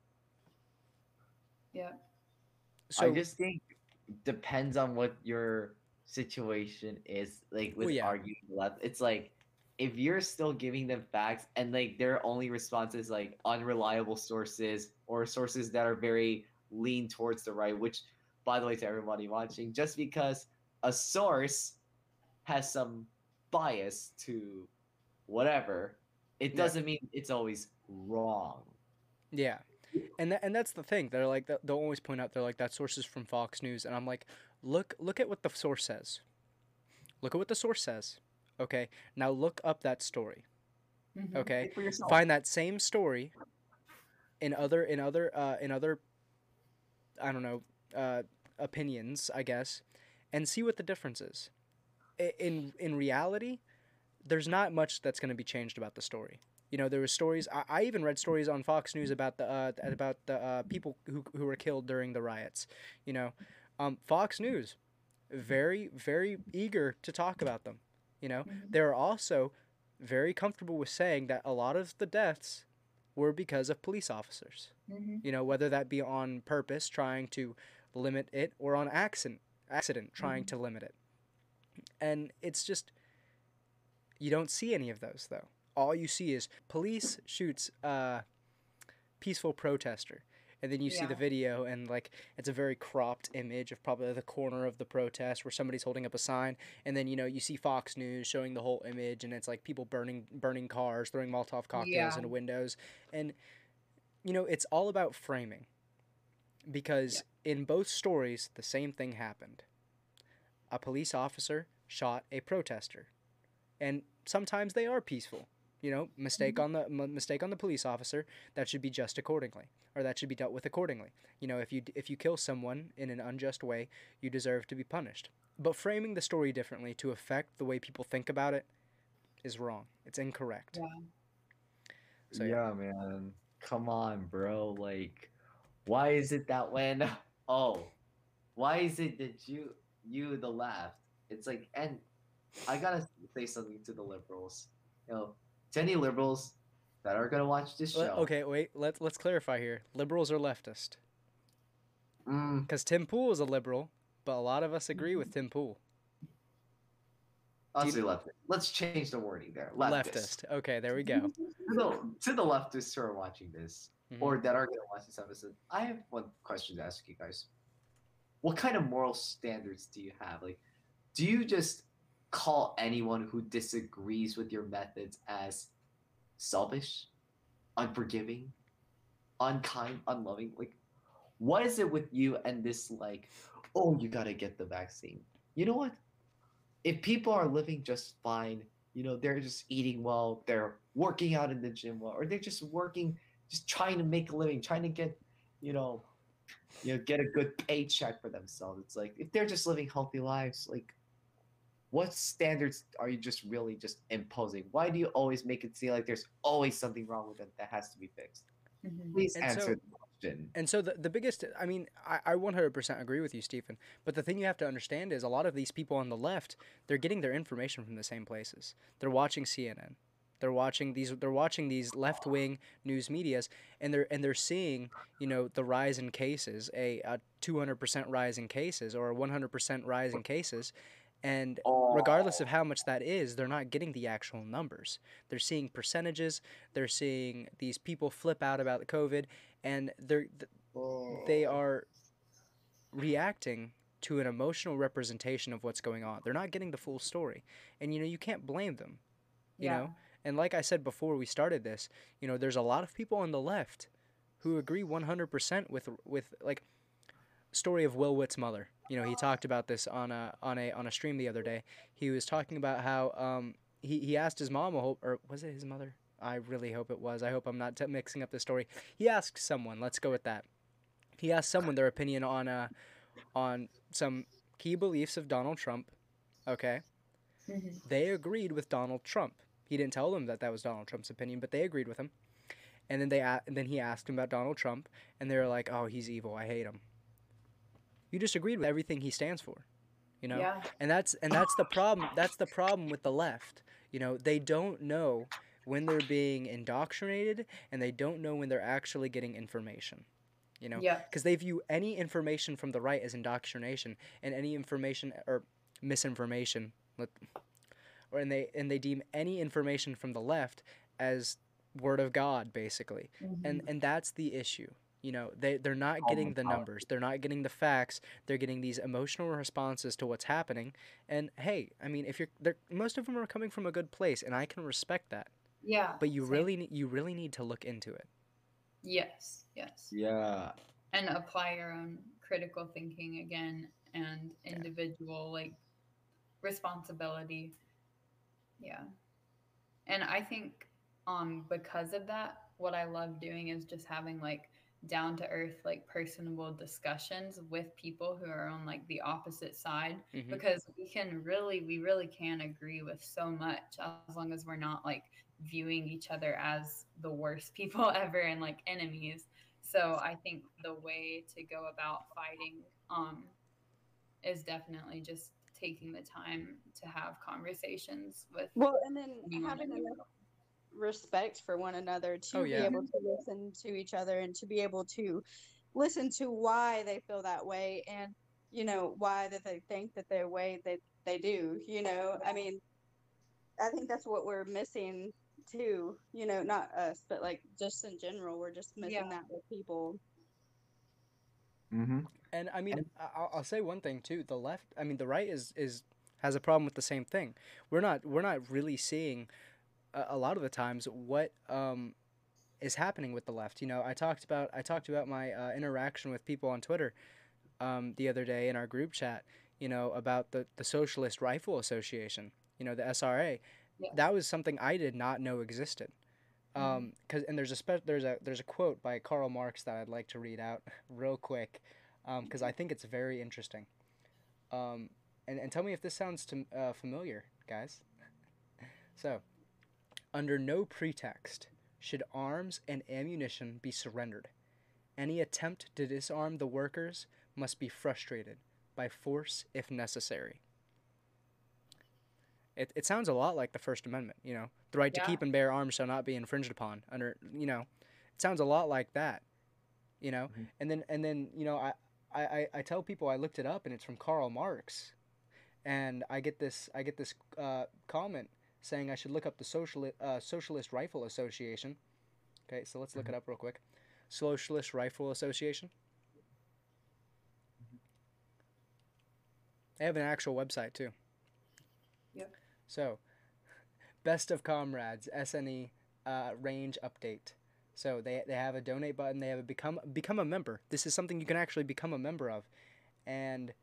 S3: Yeah.
S1: So I just think depends on what your situation is, like with arguing left. It's like if you're still giving them facts and like their only response is like unreliable sources or sources that are very lean towards the right, which by the way to everybody watching, just because a source has some bias to whatever, it doesn't mean it's always wrong.
S2: Yeah. And that's the thing. They're like, they'll always point out, they're like, that source is from Fox News. And I'm like, look at what the source says. Look at what the source says. Okay. Now look up that story. Okay. Find that same story in other I don't know, opinions, I guess, and see what the difference is. In reality, there's not much that's going to be changed about the story. You know, there were stories. I even read stories on Fox News about the people who were killed during the riots. You know, Fox News, very very eager to talk about them. You know, they're also very comfortable with saying that a lot of the deaths were because of police officers. You know, whether that be on purpose, trying to limit it, or on accident, accident trying to limit it. And it's just, you don't see any of those though. All you see is police shoots a peaceful protester. And then you see the
S3: Yeah.
S2: video, and like it's a very cropped image of probably the corner of the protest where somebody's holding up a sign, and then you see Fox News showing the whole image, and it's like people burning cars, throwing Molotov cocktails
S3: Yeah.
S2: into windows, and it's all about framing, because in both stories the same thing happened. A police officer shot a protester, and sometimes they are peaceful. Mistake on the police officer, that should be just accordingly, or that should be dealt with accordingly. If you kill someone in an unjust way, you deserve to be punished. But framing the story differently to affect the way people think about it is wrong. It's incorrect.
S3: Yeah.
S2: So,
S1: yeah, man. Come on, bro. Like, why is it that when why is it that you the left? It's like, and I gotta say something to the liberals. To any liberals that are gonna watch this show.
S2: Okay, wait. Let's clarify here. Liberals are leftist.
S1: Mm,
S2: Because Tim Pool is a liberal, but a lot of us agree with Tim Pool.
S1: I'll say leftist. Let's change the wording there. Leftist.
S2: Okay, there we go.
S1: To the leftists who are watching this,
S2: Mhm.
S1: or that are gonna watch this episode, I have one question to ask you guys. What kind of moral standards do you have? Like, do you just call anyone who disagrees with your methods as selfish, unforgiving, unkind, unloving? Like, what is it with you and this, like, oh, you gotta get the vaccine? You know what? If people are living just fine, they're just eating well, they're working out in the gym well, or they're just working, just trying to make a living, trying to get, get a good paycheck for themselves. It's like, if they're just living healthy lives, like, what standards are you just really just imposing? Why do you always make it seem like there's always something wrong with it that has to be fixed?
S3: Mhm.
S1: Please
S2: And
S1: answer
S2: so-
S1: the question.
S2: And so the biggest, I mean, I 100% agree with you, Stephen. But the thing you have to understand is a lot of these people on the left, they're getting their information from the same places. They're watching CNN. They're watching these left-wing news medias, and they're seeing, the rise in cases, a 200% rise in cases or a 100% rise in cases. And regardless of how much that is, they're not getting the actual numbers. They're seeing percentages. They're seeing these people flip out about the COVID, and they are reacting to an emotional representation of what's going on. They're not getting the full story, and you can't blame them. You
S3: Yeah.
S2: know, and like I said before we started this, there's a lot of people on the left who agree 100% with like story of Will Witt's mother. He talked about this on a stream the other day. He was talking about how he asked his mom, or was it his mother? I really hope it was. I hope I'm not mixing up the story. He asked someone. Let's go with that. He asked someone their opinion on some key beliefs of Donald Trump. Okay,
S3: Mhm.
S2: they agreed with Donald Trump. He didn't tell them that was Donald Trump's opinion, but they agreed with him. And then he asked him about Donald Trump, and they were like, "Oh, he's evil. I hate him." You just agreed with everything he stands for,
S3: Yeah.
S2: and that's the problem. That's the problem with the left. They don't know when they're being indoctrinated, and they don't know when they're actually getting information.
S3: Yeah.
S2: Because they view any information from the right as indoctrination, and any information or misinformation, and they deem any information from the left as word of God, basically.
S3: Mhm.
S2: And that's the issue. They're not getting the numbers, they're not getting the facts, they're getting these emotional responses to what's happening. And hey, I mean, most of them are coming from a good place, and I can respect that.
S3: Yeah.
S2: But you
S3: same.
S2: really need to look into it.
S3: Yes.
S1: Yeah.
S3: And apply your own critical thinking again and individual responsibility. Yeah. And I think because of that, what I love doing is just having down to earth, personable discussions with people who are on the opposite side,
S2: Mhm.
S3: because we really can agree with so much, as long as we're not viewing each other as the worst people ever and enemies. So I think the way to go about fighting is definitely just taking the time to have conversations with
S4: Well, and then
S3: anyone.
S4: having enough respect for one another to
S2: Oh,
S4: be
S2: yeah.
S4: able to listen to each other and to be able to listen to why they feel that way. And why that they think that the way that they do. I mean, I think that's what we're missing too. Not us, but like just in general, we're just
S3: Yeah.
S4: missing that with people.
S1: Mm-hmm.
S2: And I mean,
S1: And
S2: I'll say one thing too. The left, I mean, the right is has a problem with the same thing. We're not really seeing a lot of the times what is happening with the left. I talked about my interaction with people on Twitter the other day in our group chat. About the Socialist Rifle Association. The SRA.
S3: Yeah.
S2: That was something I did not know existed. And there's a quote by Karl Marx that I'd like to read out real quick, because I think it's very interesting. And tell me if this sounds familiar, guys. So, under no pretext should arms and ammunition be surrendered. Any attempt to disarm the workers must be frustrated by force if necessary. It sounds a lot like the First Amendment, the right to
S3: Yeah.
S2: keep and bear arms shall not be infringed upon. It sounds a lot like that,
S1: Mhm.
S2: and then I tell people I looked it up and it's from Karl Marx, and I get this comment saying I should look up the Socialist Rifle Association. Okay, so let's look it up real quick. Socialist Rifle Association. They have an actual website too.
S3: Yep.
S2: So, Best of Comrades SNE range update. So they have a donate button. They have a become a member. This is something you can actually become a member of, and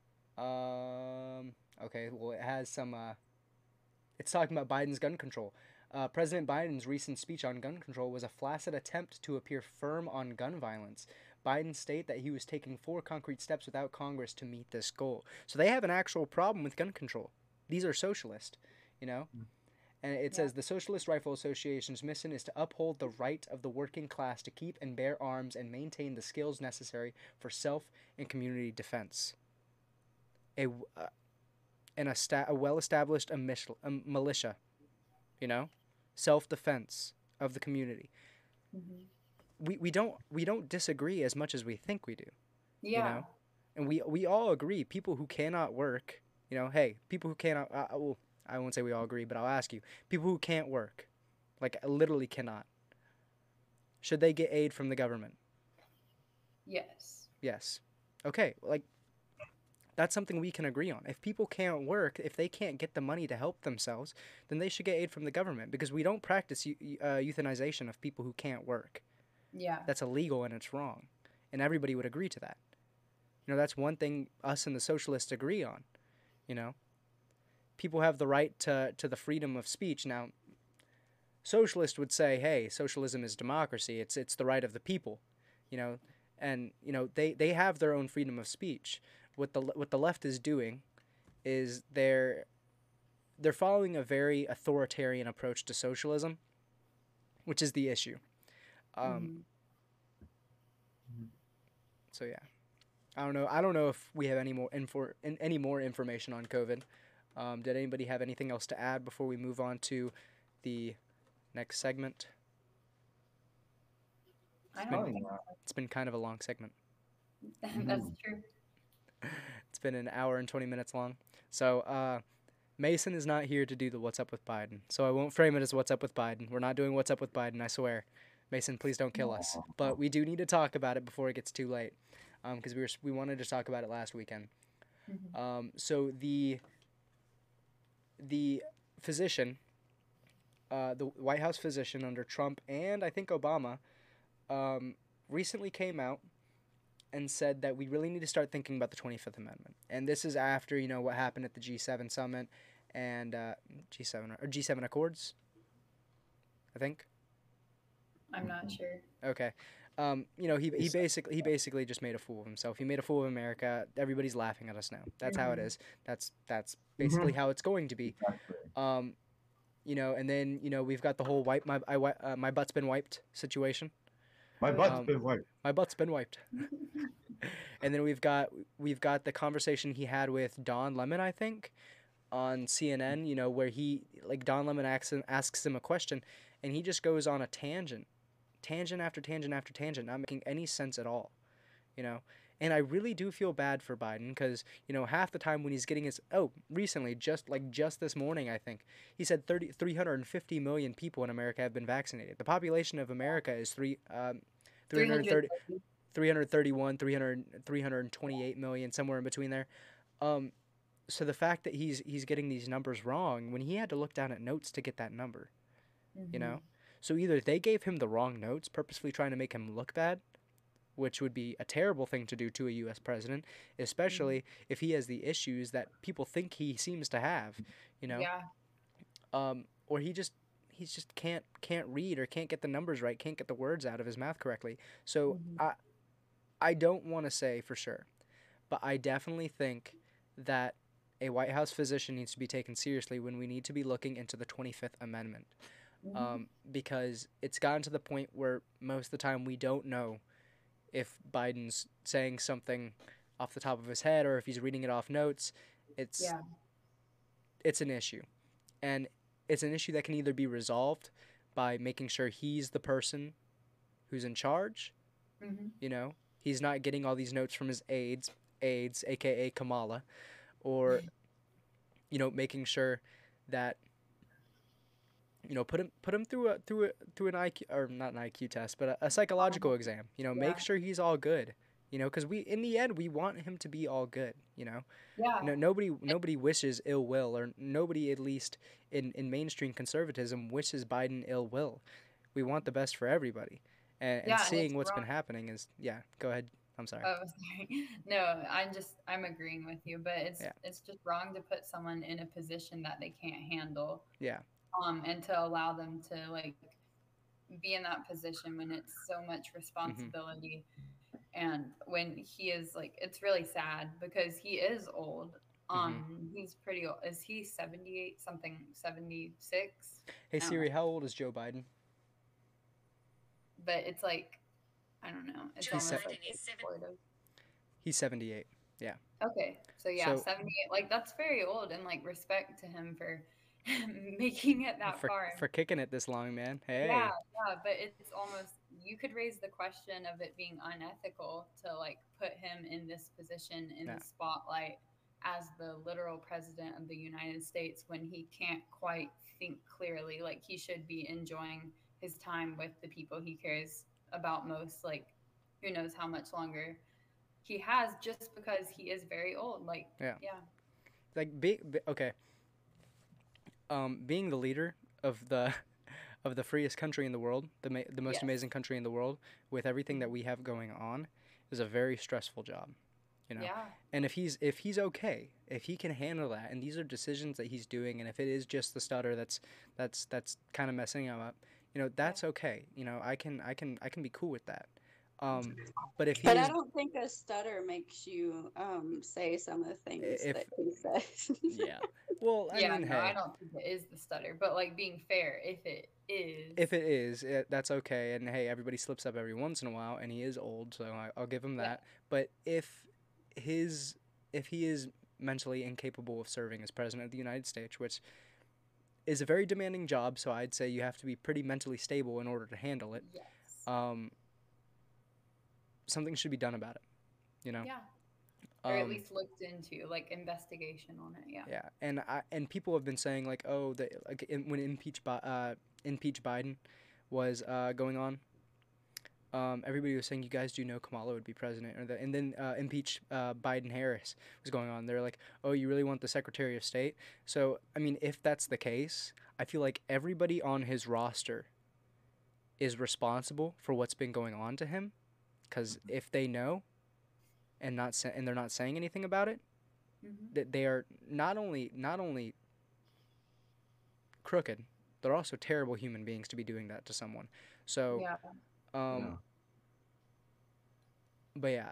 S2: okay, well it has some. It's talking about Biden's gun control. President Biden's recent speech on gun control was a flaccid attempt to appear firm on gun violence. Biden stated that he was taking 4 concrete steps without Congress to meet this goal. So they have an actual problem with gun control. These are socialist, And it says the Socialist Rifle Association's mission is to uphold the right of the working class to keep and bear arms and maintain the skills necessary for self and community defense. A well-established militia, self-defense of the community. We don't disagree as much as we think we do.
S3: Yeah.
S2: And we all agree. People who cannot work, hey, people who cannot. Well, I won't say we all agree, but I'll ask you: people who can't work, like literally cannot, should they get aid from the government?
S3: Yes.
S2: Yes. Okay. Like, that's something we can agree on. If people can't work, if they can't get the money to help themselves, then they should get aid from the government, because we don't practice euthanization of people who can't work.
S3: Yeah.
S2: That's illegal and it's wrong, and everybody would agree to that. That's one thing us and the socialists agree on. People have the right to the freedom of speech. Now, socialists would say, hey, socialism is democracy. It's the right of the people, and they have their own freedom of speech. What the left is doing is they're following a very authoritarian approach to socialism, which is the issue. So yeah, I don't know if we have any more information on COVID. Did anybody have anything else to add before we move on to the next segment?
S3: I don't think
S2: It's been kind of a long segment.
S3: that's true.
S2: It's been an hour and 20 minutes long. So Mason is not here to do the What's Up with Biden. So I won't frame it as What's Up with Biden. We're not doing What's Up with Biden, I swear. Mason, please don't kill us. But we do need to talk about it before it gets too late, because we wanted to talk about it last weekend. So the physician, the White House physician under Trump and I think Obama, recently came out and said that we really need to start thinking about the 25th Amendment. And this is after, what happened at the G7 summit and G7 Accords, I think.
S3: I'm not sure.
S2: Okay. He basically just made a fool of himself. He made a fool of America. Everybody's laughing at us now. That's how it is. That's basically how it's going to be. And then we've got the whole my butt's been wiped situation.
S1: My butt's been wiped.
S2: My butt's been wiped. And then we've got the conversation he had with Don Lemon, I think, on CNN. Where Don Lemon asks him a question, and he just goes on a tangent after tangent after tangent, not making any sense at all. And I really do feel bad for Biden because, half the time when he's getting his, recently, just this morning, I think, he said 350 million people in America have been vaccinated. The population of America is 330,
S3: 330.
S2: 331, 328 million, somewhere in between there. Um, so the fact that he's getting these numbers wrong when he had to look down at notes to get that number, you
S3: Mhm.
S2: know? So either they gave him the wrong notes, purposefully trying to make him look bad, which would be a terrible thing to do to a U.S. president, especially if he has the issues that people think he seems to have, you know,
S3: Yeah.
S2: or he's just can't read or can't get the numbers right, can't get the words out of his mouth correctly. So
S3: Mhm.
S2: I don't want to say for sure, but I definitely think that a White House physician needs to be taken seriously when we need to be looking into the 25th Amendment,
S3: Mhm.
S2: because it's gotten to the point where most of the time we don't know if Biden's saying something off the top of his head or if he's reading it off notes. It's
S3: Yeah.
S2: it's an issue, and it's an issue that can either be resolved by making sure he's the person who's in charge.
S3: Mhm.
S2: He's not getting all these notes from his aides, aka Kamala, or making sure that put him through an IQ, or not an IQ test, but a psychological exam. Make
S3: Yeah.
S2: sure he's all good. Because we in the end we want him to be all good.
S3: Yeah.
S2: Nobody wishes ill will, or nobody, at least in mainstream conservatism, wishes Biden ill will. We want the best for everybody, and
S3: Yeah, and it's
S2: seeing what's
S3: wrong.
S2: been happening is, yeah. Go ahead. I'm sorry.
S3: Oh, sorry. No, I'm agreeing with you, but
S2: Yeah.
S3: it's just wrong to put someone in a position that they can't handle.
S2: Yeah.
S3: And to allow them to like be in that position when it's so much
S2: Mm-hmm.
S3: responsibility, and when he is like, it's really sad because he is old.
S2: Mm-hmm.
S3: He's pretty old. Is he 78 something, 76?
S2: Hey
S3: I don't know.
S2: Siri, how old is Joe Biden?
S3: But it's like, I don't know. It's
S2: Joe
S3: almost
S2: Biden
S3: like exploitive.
S2: He's 78. Yeah.
S3: Okay, so yeah,
S2: So
S3: 78. Like that's very old, and like respect to him for making it that
S2: for
S3: far.
S2: for kicking it this long, man.
S3: Yeah,
S2: Hey.
S3: yeah, but it's almost, you could raise the question of it being unethical to like put him in this position in
S2: Yeah.
S3: the spotlight as the literal president of the United States when he can't quite think clearly. Like he should be enjoying his time with the people he cares about most. Like who knows how much longer he has just because he is very old. Like
S2: Yeah.
S3: yeah.
S2: Like okay. Being the leader of the of the freest country in the world, the most
S3: Yes.
S2: amazing country in the world, with everything that
S3: Mhm.
S2: we have going on, is a very stressful job.
S3: Yeah.
S2: And if he's okay, if he can handle that, and these are decisions that he's doing, and if it is just the stutter that's kind of messing him up, that's okay. I can be cool with that. But if he
S4: But I
S2: is
S4: don't think a stutter makes you say some of the things
S2: if
S4: that he says.
S2: yeah, well, I
S3: Yeah,
S2: mean,
S3: no,
S2: hey,
S3: I don't think it is the stutter, but like being fair, if it is.
S2: if it is, that's okay. And hey, everybody slips up every once in a while, and he is old, so I'll give him
S3: Yeah.
S2: that. But his if he is mentally incapable of serving as president of the United States, which is a very demanding job, so I'd say you have to be pretty mentally stable in order to handle it.
S3: Yes.
S2: Something should be done about it.
S3: Yeah. Or at
S2: Um,
S3: least looked into, like investigation on it. Yeah.
S2: yeah, and people have been saying like, oh, when impeach Biden was going on. Everybody was saying, you guys do know Kamala would be president, and then impeach Biden Harris was going on. They're like, oh, you really want the Secretary of State? So, I mean, if that's the case, I feel like everybody on his roster is responsible for what's been going on to him, because if they know and they're not saying anything about it,
S3: Mm-hmm.
S2: that they are not only crooked, they're also terrible human beings to be doing that to someone. So,
S3: Yeah.
S2: um, but yeah,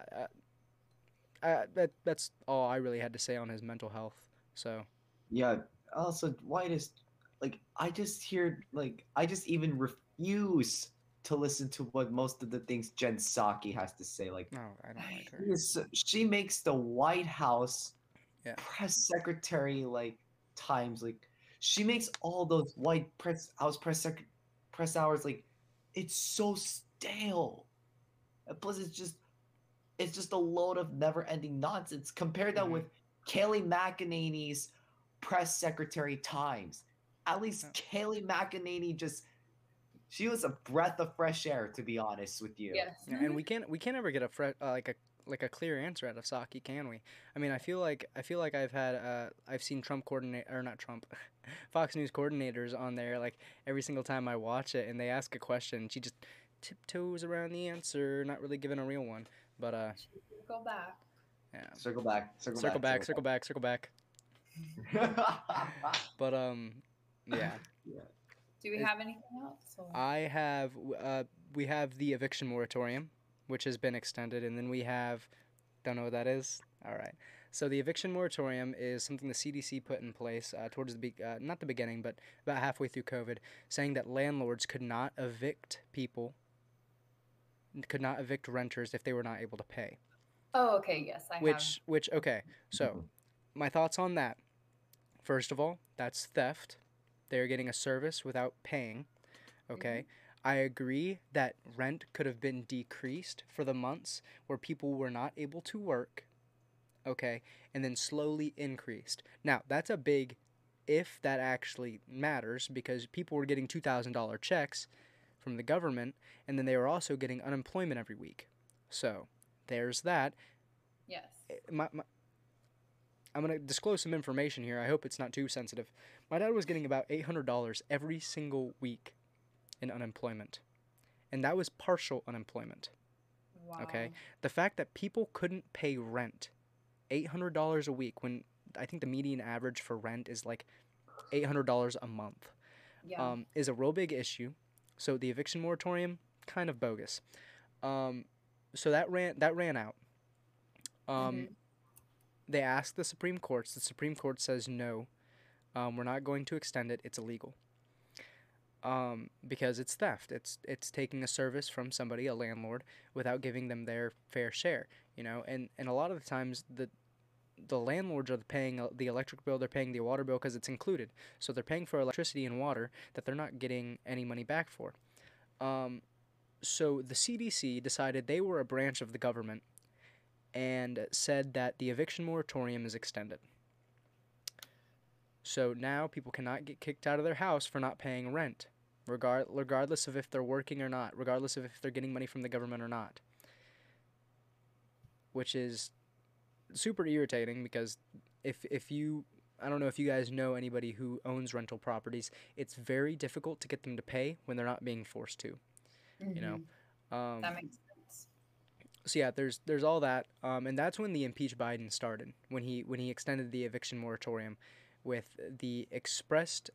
S2: that's all I really had to say on his mental health. So
S1: Yeah. Also, why does I just even refuse to listen to what most of the things Jen Psaki has to say. Like,
S2: no, I don't like her.
S1: she makes the White House
S2: Yeah.
S1: press secretary times she makes all those White House press hours it's so stale. And plus, it's just it's just a load of never-ending nonsense. Compare that
S2: Mhm.
S1: with Kayleigh McEnany's press secretary times. At least Kayleigh McEnany she was a breath of fresh air, to be honest with you.
S3: Yes.
S2: Yeah, and we can't ever get a clear answer out of Saki, can we? I mean, I feel like I've seen Trump coordinate or not Trump, Fox News coordinators on there like every single time I watch it, and they ask a question, she just tiptoes around the answer, not really giving a real one. But
S3: Go back.
S2: yeah,
S1: Circle back, circle,
S2: circle
S1: back,
S2: back, circle back, circle back.
S1: back.
S2: But yeah,
S3: Do we
S2: Is-
S3: have anything else? Or-
S2: we have the eviction moratorium, which has been extended, and then we have, don't know what that is. All right. So the eviction moratorium is something the CDC put in place towards not the beginning, but about halfway through COVID, saying that landlords could not evict renters if they were not able to pay.
S3: Oh, okay. Yes, I have.
S2: Which okay. So my thoughts on that. First of all, that's theft. They're getting a service without paying. Okay. I agree that rent could have been decreased for the months where people were not able to work. Okay. And then slowly increased. Now, that's a big if that actually matters because people were getting $2,000 checks from the government and then they were also getting unemployment every week. So, there's that.
S3: Yes.
S2: I'm going to disclose some information here. I hope it's not too sensitive. My dad was getting about $800 every single week in unemployment. And that was partial unemployment.
S3: Wow.
S2: Okay? The fact that people couldn't pay rent, $800 a week, when I think the median average for rent is like $800 a month,
S3: Yeah.
S2: is a real big issue. So the eviction moratorium, kind of bogus. So that ran out. They asked the Supreme Court. The Supreme Court says no, we're not going to extend it. It's illegal. Because it's theft. It's taking a service from somebody, a landlord, without giving them their fair share. You know, and a lot of the times the landlords are paying the electric bill, they're paying the water bill because it's included. So they're paying for electricity and water that they're not getting any money back for. So the CDC decided they were a branch of the government and said that the eviction moratorium is extended. So now people cannot get kicked out of their house for not paying rent, regardless of if they're working or not, regardless of if they're getting money from the government or not. Which is super irritating because if you, I don't know if you guys know anybody who owns rental properties, it's very difficult to get them to pay when they're not being forced to, you know.
S3: That makes sense.
S2: So yeah, there's all that, and that's when the impeach Biden started, when he extended the eviction moratorium, with the expressed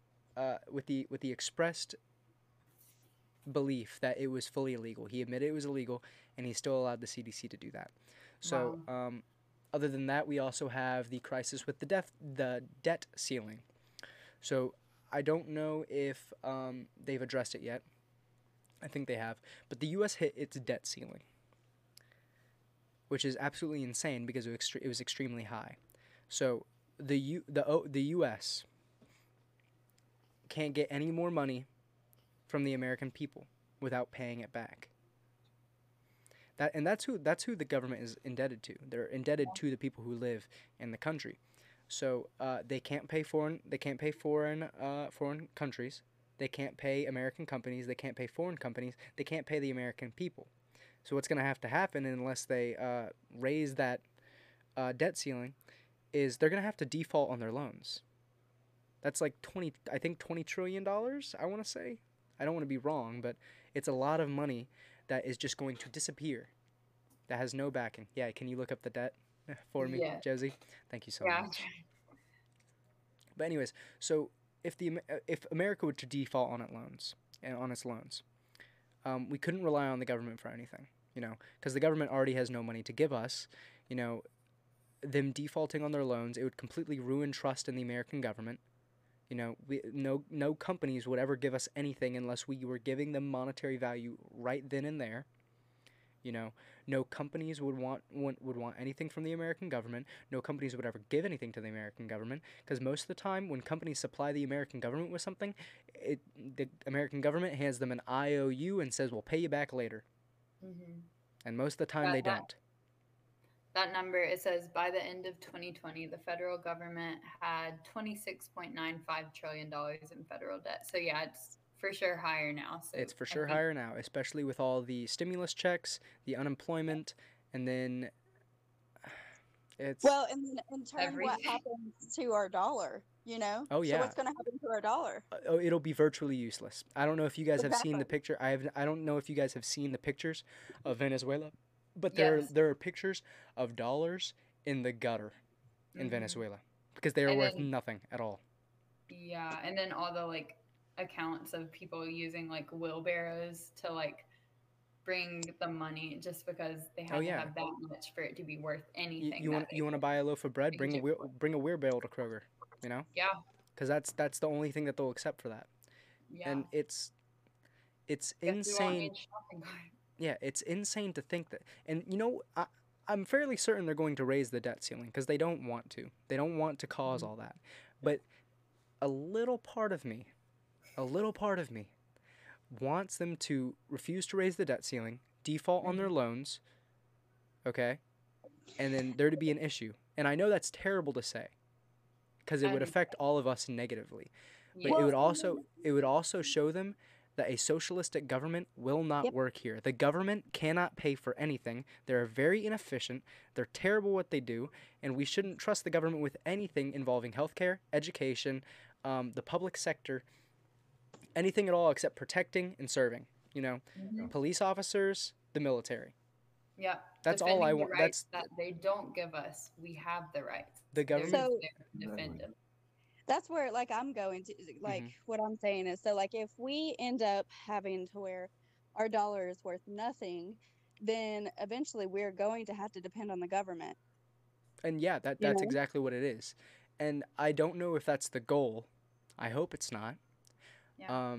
S2: belief that it was fully illegal. He admitted it was illegal, and he still allowed the CDC to do that. So, other than that, we also have the crisis with the debt ceiling. So, I don't know if they've addressed it yet. I think they have, but the U.S. hit its debt ceiling, which is absolutely insane because it was extremely high. So, the U.S. can't get any more money from the American people without paying it back. That's who the government is indebted to. They're indebted to the people who live in the country. So they can't pay foreign countries. They can't pay American companies. They can't pay foreign companies. They can't pay the American people. So what's going to have to happen unless they raise that debt ceiling is they're going to have to default on their loans. That's like $20 trillion, I want to say. I don't want to be wrong, but it's a lot of money that is just going to disappear. That has no backing. Yeah, can you look up the debt for me,
S3: Yeah.
S2: Josie? Thank you so
S3: Yeah.
S2: much. But anyways, so if America were to default on its loans, we couldn't rely on the government for anything, you know, because the government already has no money to give us, you know. Them defaulting on their loans, it would completely ruin trust in the American government. You know, no companies would ever give us anything unless we were giving them monetary value right then and there. You know, no companies would want anything from the American government. No companies would ever give anything to the American government because most of the time when companies supply the American government with something, the American government hands them an IOU and says, we'll pay you back later. And most of the time they don't.
S3: that number, it says by the end of 2020, the federal government had $26.95 trillion in federal debt. So yeah, it's for sure higher now. So
S2: It's for
S3: I
S2: sure
S3: think-
S2: higher now, especially with all the stimulus checks, the unemployment, and then it's
S4: Well, and then in turn, what
S3: Everything.
S4: happens to our dollar?
S2: Oh,
S4: So
S2: yeah.
S4: what's going to happen to our dollar?
S2: it'll be virtually useless. I don't know if you guys have seen the
S4: Exactly.
S2: picture. I don't know if you guys have seen the pictures of Venezuela, but
S3: Yes.
S2: there are pictures of dollars in the gutter in
S3: Mhm.
S2: Venezuela because they are
S3: And
S2: worth
S3: then-
S2: nothing at all.
S3: Yeah, and then all the like accounts of people using like wheelbarrows to like bring the money just because they had
S2: Oh,
S3: to
S2: yeah.
S3: have that much for it to be worth
S2: You,
S3: anything.
S2: you
S3: that
S2: want
S3: they
S2: you want to
S3: could-
S2: buy a loaf of bread? Bring a
S3: exchange
S2: bring a wheelbarrow to Kroger. You know,
S3: Yeah,
S2: because that's the only thing that they'll accept for that.
S3: yeah.
S2: And it's
S3: Guess we won't
S2: insane.
S3: need shopping cart.
S2: Yeah, it's insane to think that. And I'm fairly certain they're going to raise the debt ceiling because they don't want to. They don't want to cause all that. But a little part of me wants them to refuse to raise the debt ceiling, default on their loans, okay? And then there to be an issue. And I know that's terrible to say because it would
S3: And-
S2: affect all of us negatively. But
S3: Yeah.
S2: it would also show them that a socialistic government will not
S4: Yep.
S2: work here. The government cannot pay for anything. They're very inefficient. They're terrible what they do, and we shouldn't trust the government with anything involving healthcare, education, the public sector, anything at all except protecting and serving.
S3: Mhm.
S2: Police officers, the military.
S3: Yeah.
S2: That's all I
S3: Defending the
S2: want.
S3: rights
S2: That's
S3: that they don't give us. We have the rights.
S2: the
S3: They're
S2: government.
S3: just
S4: So-
S3: there to defend them.
S4: That's where like I'm going to like what I'm saying is so like if we end up having to where our dollar is worth nothing, then eventually we're going to have to depend on the government.
S2: And yeah,
S4: You
S2: that's
S4: know?
S2: exactly what it is. And I don't know if that's the goal. I hope it's not.
S3: Yeah.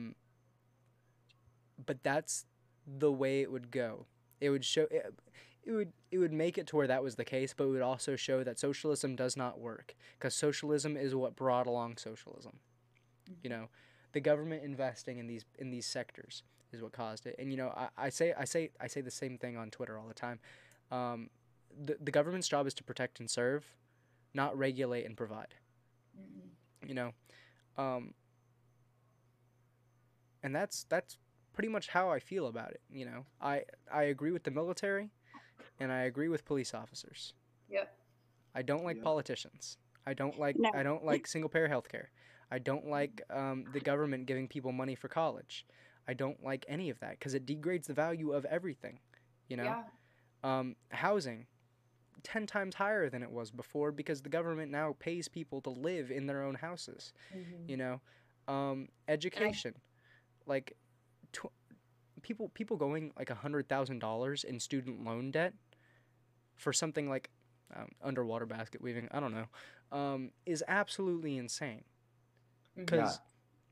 S2: But that's the way it would go. It would show it would make it to where that was the case, but it would also show that socialism does not work because socialism is what brought along socialism. The government investing in these sectors is what caused it. And I say the same thing on Twitter all the time. The government's job is to protect and serve, not regulate and provide.
S3: Mhm.
S2: And that's pretty much how I feel about it. I agree with the military, and I agree with police officers.
S3: Yep.
S2: I don't like
S1: Yeah.
S2: politicians. I don't like
S4: No.
S2: single payer healthcare. I don't like the government giving people money for college. I don't like any of that because it degrades the value of everything.
S3: Yeah.
S2: Housing, 10 times higher than it was before because the government now pays people to live in their own houses.
S3: Mhm.
S2: Education, like people going like $100,000 in student loan debt for something like underwater basket weaving. I don't know, is absolutely insane.
S3: Mhm.
S2: Because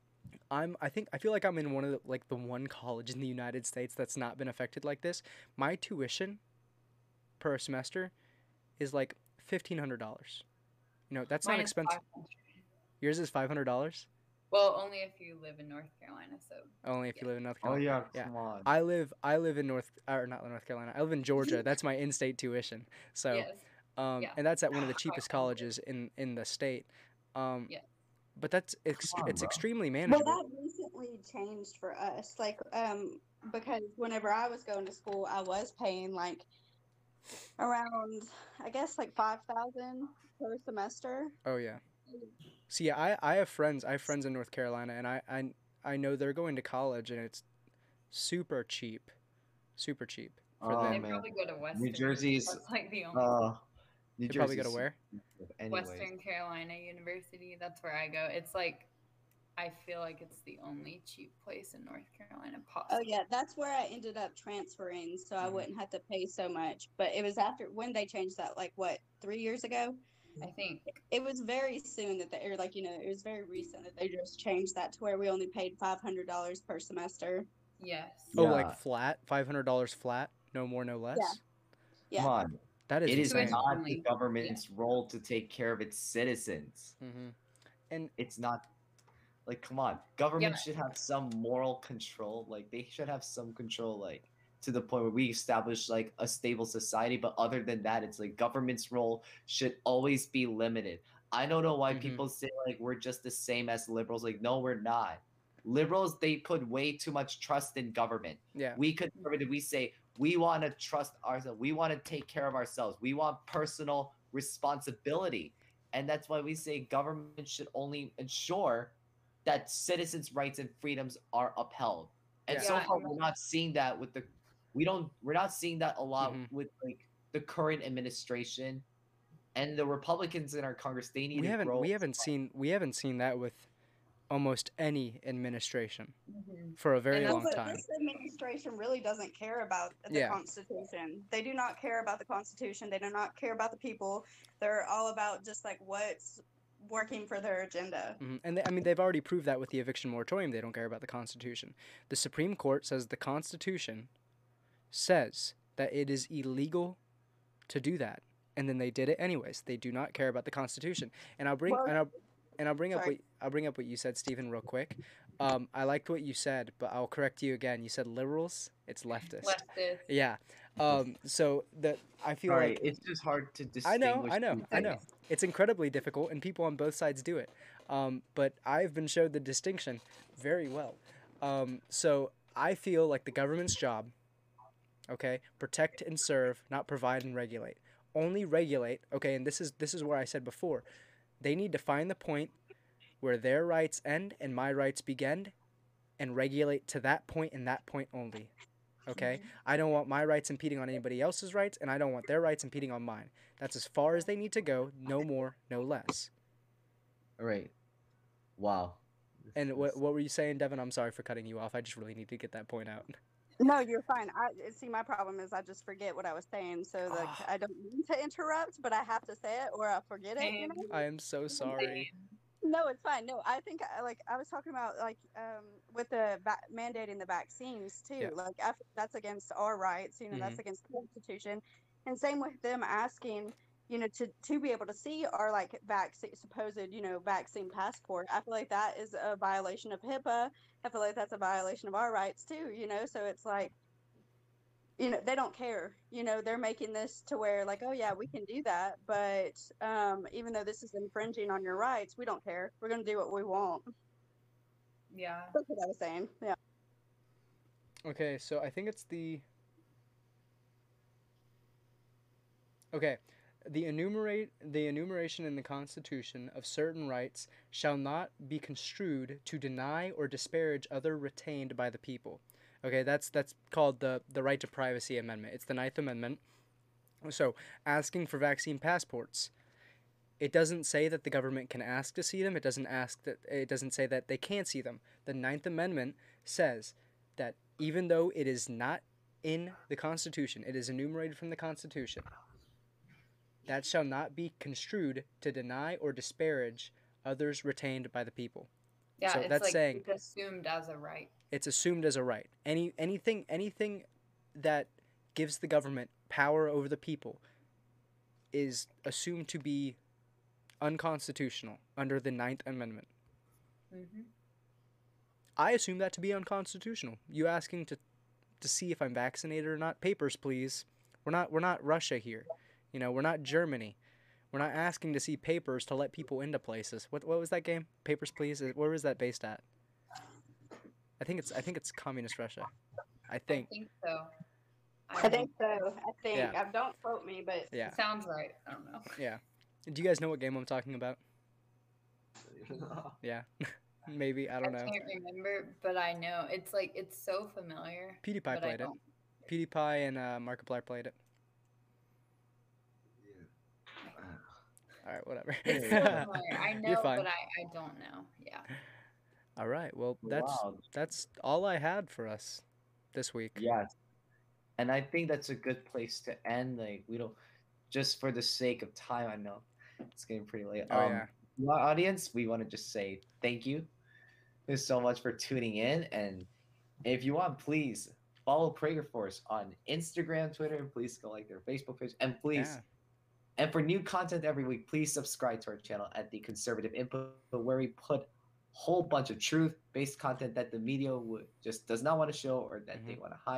S2: I feel like I'm in one of the one college in the United States that's not been affected like this. My tuition per semester is like $1,500. That's
S3: Mine
S2: not
S3: is
S2: expensive.
S3: 500.
S2: Yours is $500.
S3: Well, only if you live in North Carolina. So
S2: Only if you live in North
S1: Oh
S2: Carolina.
S1: yeah,
S2: Yeah.
S1: come on.
S2: I live in not North Carolina. I live in Georgia. That's my in-state tuition. So,
S3: yes. Yeah.
S2: and that's at one of the cheapest
S3: 500.
S2: colleges in the state.
S3: Yeah.
S2: But it's
S1: Come on, bro.
S2: extremely
S4: Well,
S2: manageable.
S4: that recently changed for us. Like, because whenever I was going to school, I was paying like around, I guess, like 5,000 per semester.
S2: Oh yeah. See, yeah, I have friends. I have friends in North Carolina, and I know they're going to college, and it's super cheap for
S1: Oh,
S2: them.
S3: They
S1: man.
S3: probably go to Western.
S1: Jersey's,
S3: That's like the only
S1: New
S2: They probably go
S1: Jersey's
S2: to where?
S1: anyways.
S3: Western Carolina University. That's where I go. It's like I feel like it's the only cheap place in North Carolina
S4: Oh
S3: possible.
S4: yeah, that's where I ended up transferring, so I
S2: Mhm.
S4: wouldn't have to pay so much. But it was after when they changed that, like what, 3 years ago?
S3: I think.
S4: It was very soon that they, or like it was very recent that they just changed that to where we only paid $500 per semester.
S3: Yes.
S2: Oh,
S1: Yeah.
S2: like flat, $500 flat, no more, no less.
S4: Yeah.
S1: Come on.
S2: That is
S1: It is
S2: insane.
S3: Tuition
S1: not
S3: only.
S1: the government's role to take care of its citizens.
S2: Mm-hmm.
S1: It's not like, come on. Government
S3: Yeah.
S1: should have some moral control. Like they should have some control, like to the point where we establish like a stable society. But other than that, it's like government's role should always be limited. I don't know why
S2: Mhm.
S1: people say like we're just the same as liberals. Like, no, we're not. Liberals, they put way too much trust in government.
S2: Yeah.
S1: We conservative, we say we want to trust ourselves. We want to take care of ourselves. We want personal responsibility. And that's why we say government should only ensure that citizens' rights and freedoms are upheld. And
S2: Yeah.
S1: so
S3: Yeah,
S1: far,
S3: and
S1: we're not seeing that with the we're not seeing that a lot
S2: Mhm.
S1: with like the current administration and the Republicans in our Congress. They need
S2: We
S1: to
S2: haven't
S1: grow.
S2: we haven't seen that with almost any administration
S3: Mhm.
S2: for a very
S3: And
S4: Well,
S2: long
S3: that's-
S4: but
S2: time.
S4: this administration really doesn't care about the
S2: Yeah.
S4: Constitution. They do not care about the Constitution. They do not care about the people. They're all about just like what's working for their agenda.
S2: And I mean, they've already proved that with the eviction moratorium. They don't care about the Constitution. The Supreme Court says the Constitution says that it is illegal to do that, and then they did it anyways. They do not care about the Constitution. And I'll bring
S4: Well,
S2: and I'll bring up
S4: sorry.
S2: what you said, Stephen, real quick. I liked what you said, but I'll correct you again. You said liberals. It's leftist.
S3: Leftist.
S2: Yeah. So that I feel
S1: Sorry,
S2: like
S1: it's just hard to
S2: I
S1: distinguish.
S2: know.
S1: these
S2: I know.
S1: things.
S2: It's incredibly difficult, and people on both sides do it. But I've been showed the distinction very well. So I feel like the government's job, okay, protect and serve, not provide and regulate. Only regulate, okay, and this is where I said before, they need to find the point where their rights end and my rights begin, and regulate to that point and that point only. Okay? I don't want my rights impeding on anybody else's rights, and I don't want their rights impeding on mine. That's as far as they need to go, no more, no less.
S1: All right. Wow.
S2: And what were you saying, Devin? I'm sorry for cutting you off. I just really need to get that point out.
S4: No, you're fine. My problem is I just forget what I was saying, so like
S2: Ah.
S4: I don't mean to interrupt, but I have to say it or I'll forget it. You know?
S3: Same.
S2: I am so sorry.
S4: No, it's fine. No, I think I was talking about with the mandating the vaccines too.
S2: Yeah.
S4: Like that's against our rights. You know, that's against the Constitution. And same with them asking, you know, to be able to see our like vaccine supposed, you know, vaccine passport. I feel like that is a violation of HIPAA. I feel like that's a violation of our rights too. You know, so it's like, you know, they don't care. You know, they're making this to where like, oh yeah, we can do that, but even though this is infringing on your rights, we don't care. We're going to do what we want.
S3: Yeah.
S4: That's what I was saying. Yeah.
S2: Okay, so I think it's the. Okay, the enumeration in the Constitution of certain rights shall not be construed to deny or disparage other retained by the people. Okay, that's called the right to privacy amendment. It's the Ninth Amendment. So asking for vaccine passports, it doesn't say that the government can ask to see them. It doesn't say that they can't see them. The Ninth Amendment says that even though it is not in the Constitution, it is enumerated from the Constitution, that shall not be construed to deny or disparage others retained by the people.
S3: Yeah,
S2: So
S3: it's
S2: that's
S3: like
S2: saying-
S3: it's assumed as a right.
S2: It's assumed as a right. Anything that gives the government power over the people is assumed to be unconstitutional under the Ninth Amendment.
S3: Hmm.
S2: I assume that to be unconstitutional. You asking to see if I'm vaccinated or not? Papers, please. We're not Russia here. You know, we're not Germany. We're not asking to see papers to let people into places. What was that game? Papers, please. Where was that based at? I think it's communist Russia. I think.
S3: I think so.
S4: I think so. I think.
S2: Yeah.
S4: Don't quote me, but
S2: Yeah.
S3: Sounds right. I don't know.
S2: Yeah. Do you guys know what game I'm talking about? Yeah. Maybe, I don't know.
S3: can't remember, but I know it's like it's so familiar.
S2: PewDiePie
S3: but I
S2: played it.
S3: don't.
S2: PewDiePie and Markiplier played it. All right, whatever.
S3: It's so familiar. I know,
S2: You're fine.
S3: but I don't know. Yeah.
S2: All right. Well,
S1: Wow.
S2: that's all I had for us this week.
S1: Yes. And I think that's a good place to end. Like, we don't, just for the sake of time, I know it's getting pretty late.
S2: Oh, yeah.
S1: To our audience, we want to just say thank you. Thanks so much for tuning in. And if you want, please follow Prager Force on Instagram, Twitter. Please go like their Facebook page. And please,
S2: Yeah.
S1: and for new content every week, please subscribe to our channel at The Conservative Input, where we put whole bunch of truth-based content that the media just does not want to show or that they want to hide.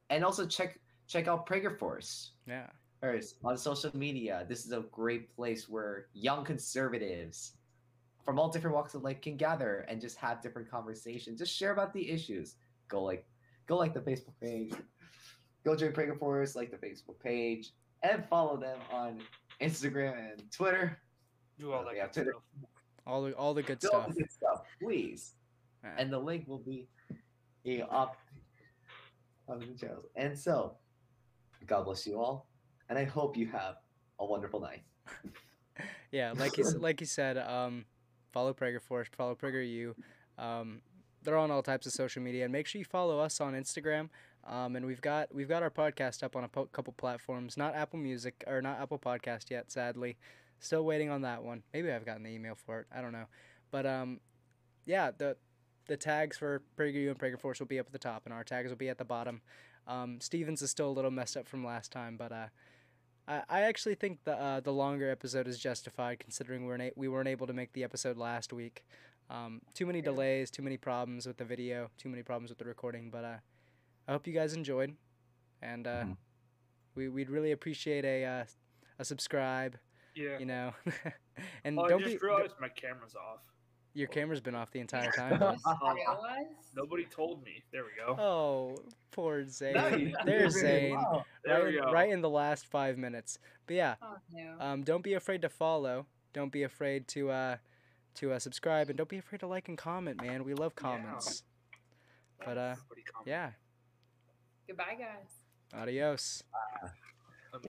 S1: And also check out Prager Force.
S2: Yeah.
S1: First, on social media, this is a great place where young conservatives from all different walks of life can gather and just have different conversations. Just share about the issues. Go like the Facebook page. Go join Prager Force, like the Facebook page, and follow them on Instagram and Twitter.
S5: Do all that
S1: Yeah,
S5: good
S1: Twitter.
S5: stuff.
S2: All the good
S1: Do all
S2: stuff.
S1: the good stuff, please.
S2: Yeah.
S1: And the link will be up on the channel. And so, God bless you all, and I hope you have a wonderful night.
S2: Yeah, like you said, follow Prager Force, follow Prager U. They're on all types of social media, and make sure you follow us on Instagram. And we've got our podcast up on a couple platforms, not Apple Music or not Apple Podcast yet, sadly. Still waiting on that one. Maybe I've gotten the email for it. I don't know, but yeah, the tags for Prager U and Prager Force will be up at the top, and our tags will be at the bottom. Stevens is still a little messed up from last time, but I actually think the longer episode is justified considering we weren't able to make the episode last week. Too many delays, too many problems with the video, too many problems with the recording. But I hope you guys enjoyed, and we'd really appreciate a subscribe.
S5: Yeah.
S2: You know, and
S5: Oh, I
S2: don't
S5: just realized my camera's off.
S2: your camera's been off the entire time.
S3: Just realized.
S5: Nobody told me. There we go.
S2: Oh, poor Zane.
S1: No, you-
S2: There's
S1: you're very
S2: Zane.
S1: well.
S5: There we go.
S2: Right in the last 5 minutes. But yeah,
S3: Oh no.
S2: don't be afraid to follow. Don't be afraid to subscribe, and don't be afraid to like and comment, man. We love comments. But
S5: Everybody comment.
S2: yeah,
S3: Goodbye, guys.
S2: adios.